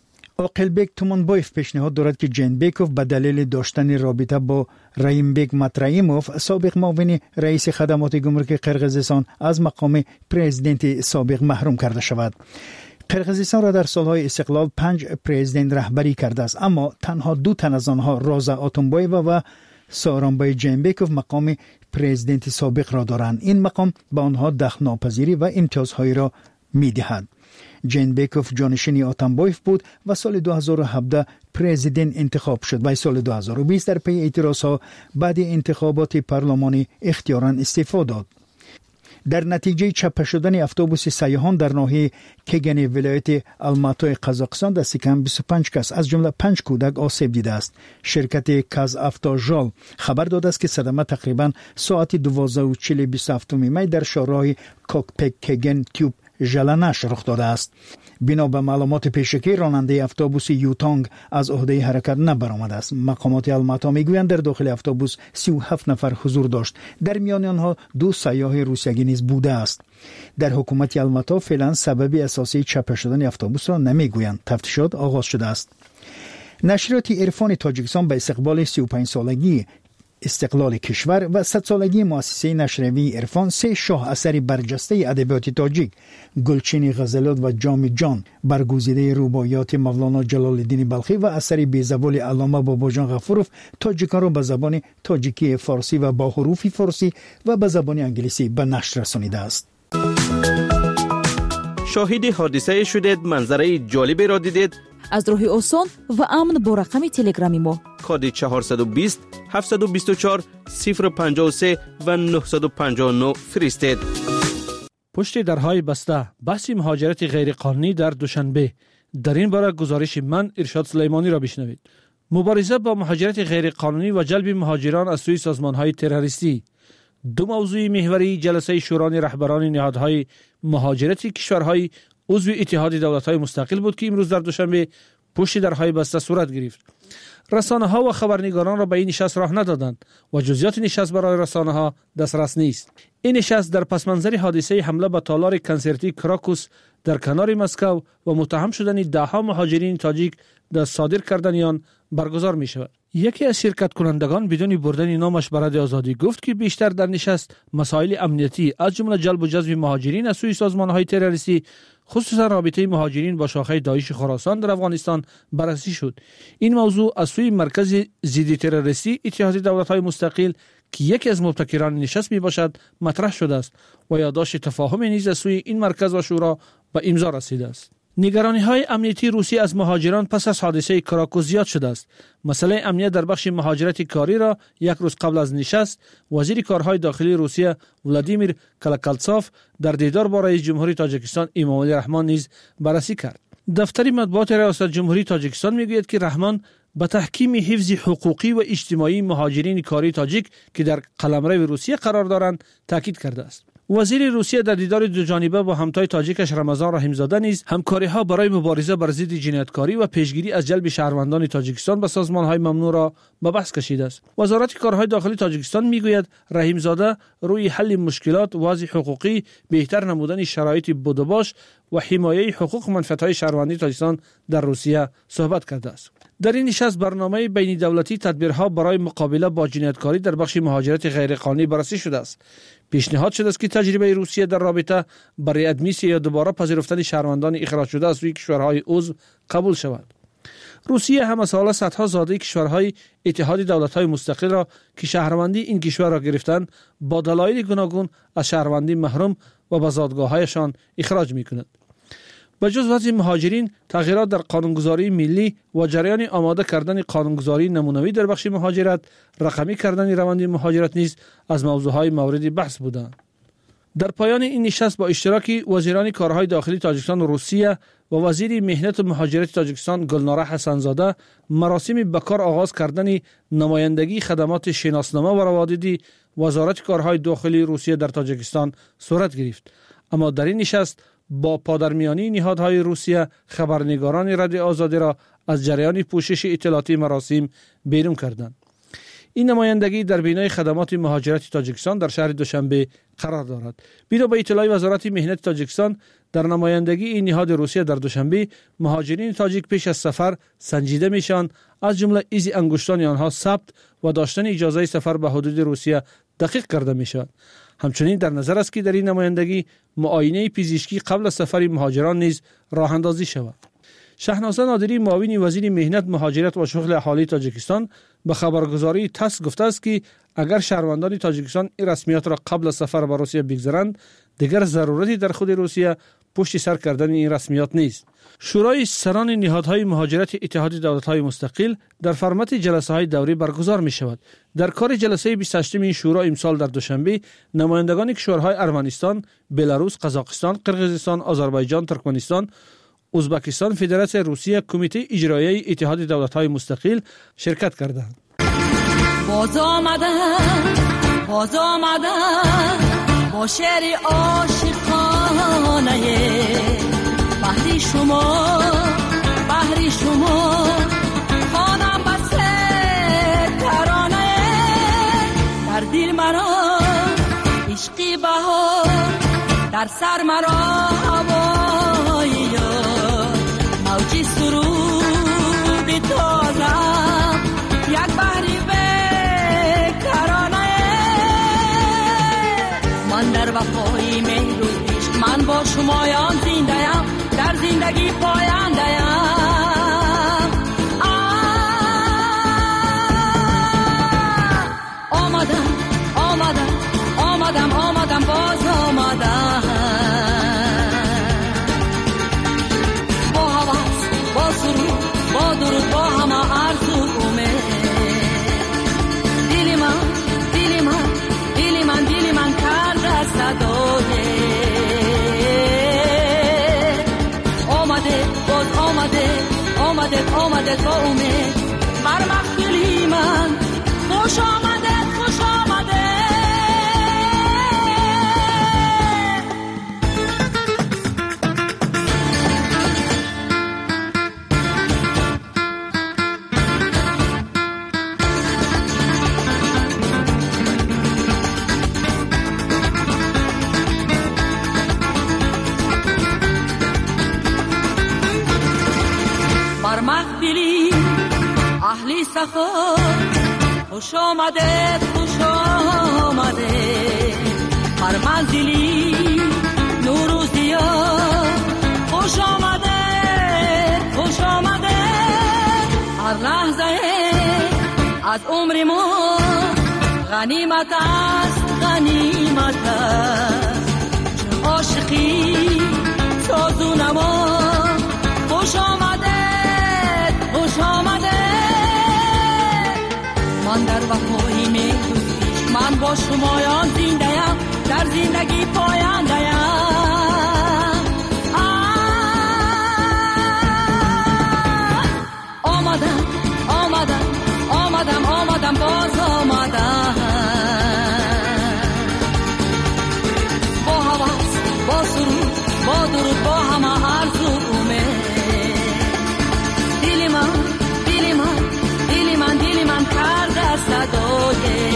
عاقلبک تومانبایف پیشنهاد دارد که جینبکوف به دلیل داشتن رابطه با رایمبک مترایموف سابق معاون رئیس خدمات گمرک قرقیزستان از مقام پرزیدنت سابق محروم کرده شود. قرقیزستان را در سالهای استقلال پنج پرزیدنت رهبری کرده است، اما تنها دو تن از آنها، رازا آتونبایووا و سارانبای جینبکوف، مقام پرزیدنت سابق را دارند. این مقام به آنها دخل ناپذیری و امتیازهایی را می‌دهد. جنبکوف جانشین آتمبایف بود و سال دو هزار و هفده پرزیدنت انتخاب شد و سال دو هزار و بیست در پی اعتراضها بعد انتخابات پارلمانی اختیاراً استعفا داد. در نتیجه چپه شدن اتوبوس سیاحان در ناحیه کگن ولایت الماتای قزاقستان دست کم بیست و پنج کس از جمله پنج کودک آسیب دیده است. شرکت کازافتاژال خبر داده است که صدمه تقریبا ساعت دوازده و چهل بیست و هفت می در شهرهای کوکپک کگن تیوب ژلنش رخ داده است. بنا به معلومات پیشکی راننده اتوبوس یوتانگ از عهده حرکت نبرآمده است. مقامات الماتا میگویند در داخل اتوبوس سی و هفت نفر حضور داشت. در میان آنها دو سیاح روسیایی نیز بوده است. در حکومت الماتا فعلا سبب اساسی چپه شدن اتوبوس را نمیگویند. تفتیشات آغاز شده است. نشریات عرفان تاجیکستان به استقبال سی و پنج سالگی استقلال کشور و صد سالگی مؤسسه نشریه عرفان سه شاه اثر برجسته ادبیات تاجیک گلچین غزلات و جام جان برگزیده رباعیات مولانا جلال الدین بلخی و اثر بیزبال علامه باباجان غفورов تاجیکان را به زبان تاجیکی فارسی و با حروف فارسی و به زبان انگلیسی به نشر رسانیده است. شاهد حادثه شدید، منظره جالبی را دیدید؟ از راه آسان و امن با رقم تلگرامی ما کد چهارصد و بیست هفتصد و بیست و چهار صفر پنجاه و سه و نهصد و پنجاه و نه فرستید. پشت درهای بسته، بحث مهاجرت غیرقانونی در دوشنبه. در این باره گزارش من ارشاد سلیمانی را بشنوید. مبارزه با مهاجرت غیرقانونی و جلب مهاجران از سوی سازمان‌های تروریستی دو موضوع محوری جلسه شورای رهبران نهادهای مهاجرتی کشورهای عضو اتحاد دولت‌های مستقل بود که امروز در دوشنبه پشت درهای بسته صورت گرفت. رسانه‌ها و خبرنگاران را به این نشست راه ندادند و جزئیات نشست برای رسانه‌ها دسترس نیست. این نشست در پس‌منظر حادثه حمله به تالار کنسرتی کراکوس در کنار مسکو و متهم شدن ده‌ها مهاجرین تاجیک در صادر کردن آن برگزار می شود. یکی از شرکت کنندگان بدون بردن نامش برای آزادی گفت که بیشتر در نشست مسائل امنیتی از جمله جلب و جذب مهاجرین از سوی سازمان‌های تروریستی خصوصا رابطه مهاجرین با شاخه داعش خراسان در افغانستان بررسی شد. این موضوع از سوی مرکز ضد تروریستی اتحاد دولت‌های مستقل که یکی از مبتکران نشست می باشد مطرح شده است و یادداشت تفاهم نیز از سوی این مرکز و شورا به امضا رسیده است. نگرانی‌های امنیتی روسیه از مهاجران پس از حادثه کراکوس زیاد شده است. مسئله امنیت در بخش مهاجرت کاری را یک روز قبل از نشست وزیر کارهای داخلی روسیه ولادیمیر کلکالتسوف در دیدار با رئیس جمهوری تاجیکستان امامعلی رحمان نیز بررسی کرد. دفتر مطبوعات ریاست جمهوری تاجیکستان میگوید که رحمان به تحکیم حفظ حقوقی و اجتماعی مهاجرین کاری تاجیک که در قلمرو روسیه قرار دارند تاکید کرده است. وزیر روسیه در دیدار دو جانبه با همتای تاجیکش رمضان رحیمزاده نیز همکاری‌ها برای مبارزه بر ضد جنایتکاری و پیشگیری از جلب شهروندان تاجیکستان به سازمان‌های ممنوع را به بحث کشیده است. وزارت کارهای داخلی تاجیکستان میگوید رحیمزاده روی حل مشکلات، وضع حقوقی، بهتر نمودن شرایط بودباش و حمایه حقوق و منفعت‌های شهروندی تاجیکستان در روسیه صحبت کرده است. در این نشست برنامه بین دولتی تدبیرها برای مقابله با جنایتکاری در بخش مهاجرت غیرقانونی بررسی شده است. پیشنهاد شده است که تجربه روسیه در رابطه با ریادمیسی یا دوباره پذیرفتن شهروندان اخراج شده از روی کشورهای عضو قبول شود. روسیه هم از حال صدها زاده کشورهای اتحاد دولت‌های مستقل را که شهروندی این کشور را گرفتند با دلایل گوناگون از شهروندی محروم و به زادگاه‌هایشان اخراج می‌کند. به جز وضع مهاجرین، تغییرات در قانونگذاری ملی و جریان آماده کردن قانونگذاری نمونوی در بخش مهاجرت، رقمی کردن روند مهاجرت نیز از موضوعهای مورد بحث بودند. در پایان این نشست با اشتراک وزیران کارهای داخلی تاجیکستان و روسیه و وزیر مهنت و مهاجرت تاجیکستان گلناره حسنزاده مراسم به کار آغاز کردن نمایندگی خدمات شناسنامه و روادیدی وزارت کارهای داخلی روسیه در تاجیکستان صورت گرفت. اما در این نشست با پادرمیانی نهادهای روسیه خبرنگاران رادیو آزادی را از جریان پوشش اطلاعاتی مراسم بیرون کردند. این نمایندگی در بینای خدمات مهاجرت تاجیکستان در شهر دوشنبه قرار دارد. بنا به اطلاع وزارت مهنت تاجیکستان، در نمایندگی این نهاد روسیه در دوشنبه مهاجرین تاجیک پیش از سفر سنجیده میشن، از جمله ایزی انگشتان آنها ثبت و داشتن اجازه سفر به حدود روسیه دقیق کرده میشود. همچنین در نظر است که در این نمایندگی معاینه پزشکی قبل از سفر مهاجران نیز راه اندازی شود. شهنازه نادری معاون وزیر مهنت، مهاجرت و شغل اهالی تاجیکستان به خبرگزاری تاس گفته است که اگر شهروندان تاجیکستان این رسمیات را قبل از سفر به روسیه بگذارند، دیگر ضرورتی در خود روسیه پشت سر کردن این رسمیات نیست. شورای سران نهادهای مهاجرت اتحاد دولت‌های مستقل در فرمت جلسه‌های دوری برگزار می‌شود. در کار جلسه بیست و هشتم این شورا امسال در دوشنبه نمایندگان کشورهای ارمنستان، بلاروس، قزاقستان، قرقیزستان، آذربایجان، ترکمنستان، ازبکستان، فدراسیون روسیه، کمیته اجرایی اتحاد دولت‌های مستقل شرکت کردند. باز آمدن باز آمدن با شعر عاشقانه بحری شما بحری شما خانم بسه ترانه در دل مرا عشقی بهار در سر مرا هوای یار موجی سرود تازه یک بحری ترانه من در وفای مهر و عشق من با شمایان زنده‌ام در زندگی پاینده‌ام آمدم آمدم آمدم آمدم باز آمدم با هوس با سرود با درود با همه آرزو امید دل من دل من دل من دل من کرده صدای آمده باز آمده آمده آمده با امید بر محفلی من خوش آمده خوش آمده بر محفلی اهلی سخا خوش آمده خوش آمده بر منزلی نور و ضیا خوش آمده خوش آمده هر لحظه از عمر ما غنیمت است غنیمت است چه عاشقی ساز و نما خوش آمده خوش آمده من در وفای می‌دوزیش من با شمایان زنده‌ام در زندگی پاینده‌ام آمدم آمدم آمدم آمدم باز آمدم با هوس با سرود با درود با همه آرزو امید دل من دل من دل من دل من کرده صدای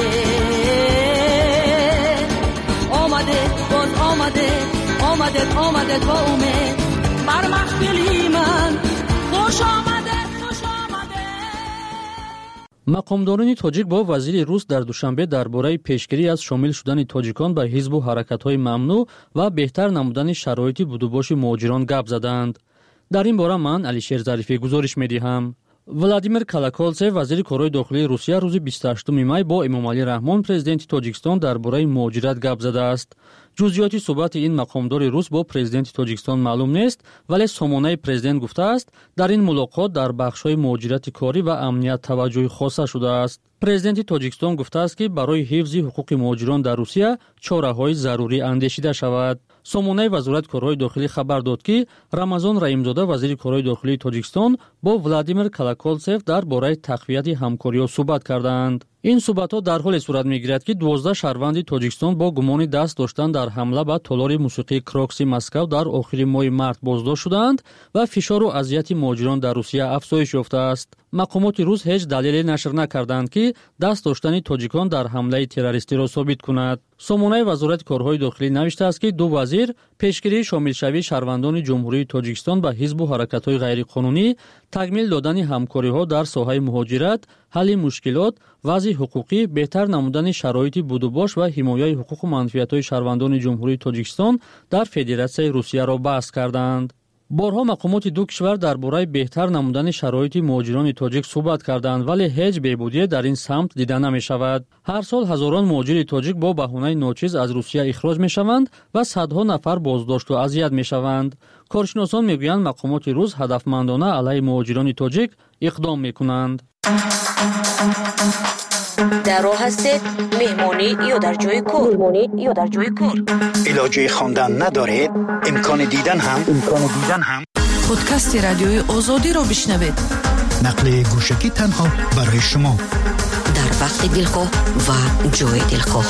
آمده باز آمده آمده آمده با امید بر محفلی من خوش آمده خوش آمده. مقامداران تاجیک با وزیر روس در دوشنبه درباره پیشگیری از شامل شدن تاجیکان به حزب و حرکت‌های ممنوع و بهتر نمودن شرایط بودوباش مهاجران گپ زدند. در این باره من علیشیر ظریفی گزارش می‌دهم. ولادیمیر کالاکولتسف وزیر کارهای داخلی روسیه روز بیست و هشتم می با امامعلی رحمان پرزیدنت تاجیکستان درباره مهاجرت گپ زده است. جزئیات صحبت این مقامدار روس با پرزیدنت تاجیکستان معلوم نیست، ولی سامانه پرزیدنت گفته است در این ملاقات در بخش‌های مهاجرت کاری و امنیت توجه خاصه شده است. پرزیدنت تاجیکستان گفته است که برای حفظ حقوق مهاجران در روسیه چاره‌های ضروری اندیشیده شود. سامانه وزارت کارهای داخلی خبر داد که رمضان رحیمزاده وزیر کارهای داخلی تاجیکستان با ولادیمیر کالاکولتسف درباره تقویت همکاری‌ها صحبت کردند. این صحبت‌ها در حالی صورت می‌گیرد که دوازده شهروند تاجیکستان با گمان دست داشتن در حمله به تالار موسیقی کراکسی مسکو در آخر ماه مارس بازداشت شدند و فشار و اذیت مهاجران در روسیه افزایش یافته است. مقامات روس هیچ دلیلی نشر نکردند که دست داشتن تاجیکان در حمله تروریستی را ثابت کند. سامانه وزارت کارهای داخلی نوشته است که دو وزیر پیشگیری شامل شوی شهروندان جمهوری تاجیکستان با حزب و حرکت‌های غیرقانونی، تکمیل دادن همکاری‌ها در ساحه مهاجرت، حل مشکلات، وضع حقوقی، بهتر نمودن شرایط بودوباش و حمایت حقوق و منفعت‌های شهروندان جمهوری تاجیکستان در فدراسیون روسیه را بحث کردند. بارها مقامات دو کشور درباره بهتر نمودن شرایط مهاجران تاجیک صحبت کردند ولی هیچ بهبودی در این سمت دیده نمی شود. هر سال هزاران مهاجر تاجیک با بهانه ناچیز از روسیه اخراج می شوند و صدها نفر بازداشت و اذیت می شوند. کارشناسان می گویند مقامات روس هدفمندانه علیه مهاجران تاجیک اقدام می کنند. در راه هستید مهمانی یا در جای کار مهمانی یا در جای کار علاجه خواندن ندارید امکان دیدن هم امکان دیدن هم پادکست رادیوی آزادی را بشنوید. نقل گوشکی تنها برای شما در وقت دلخواه و جای دلخواه.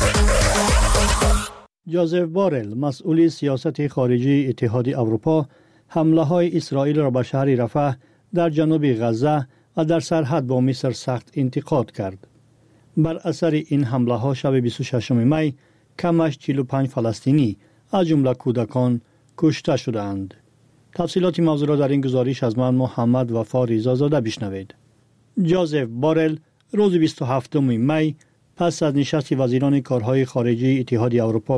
جوزف بارل مسئول سیاست خارجی اتحاد اروپا حمله های اسرائیل را به شهر رفح در جنوب غزه و در سرحد با مصر سخت انتقاد کرد. بر اثر این حمله ها شب بیست و ششم می کمش چهل و پنج فلسطینی از جمله کودکان کشته شدند. تفصیلات موضوع را در این گزارش از من محمد وفا رضازاده بشنوید. جوزف بارل روز بیست و هفتم می پس از نشست وزیران کارهای خارجی اتحاد اروپا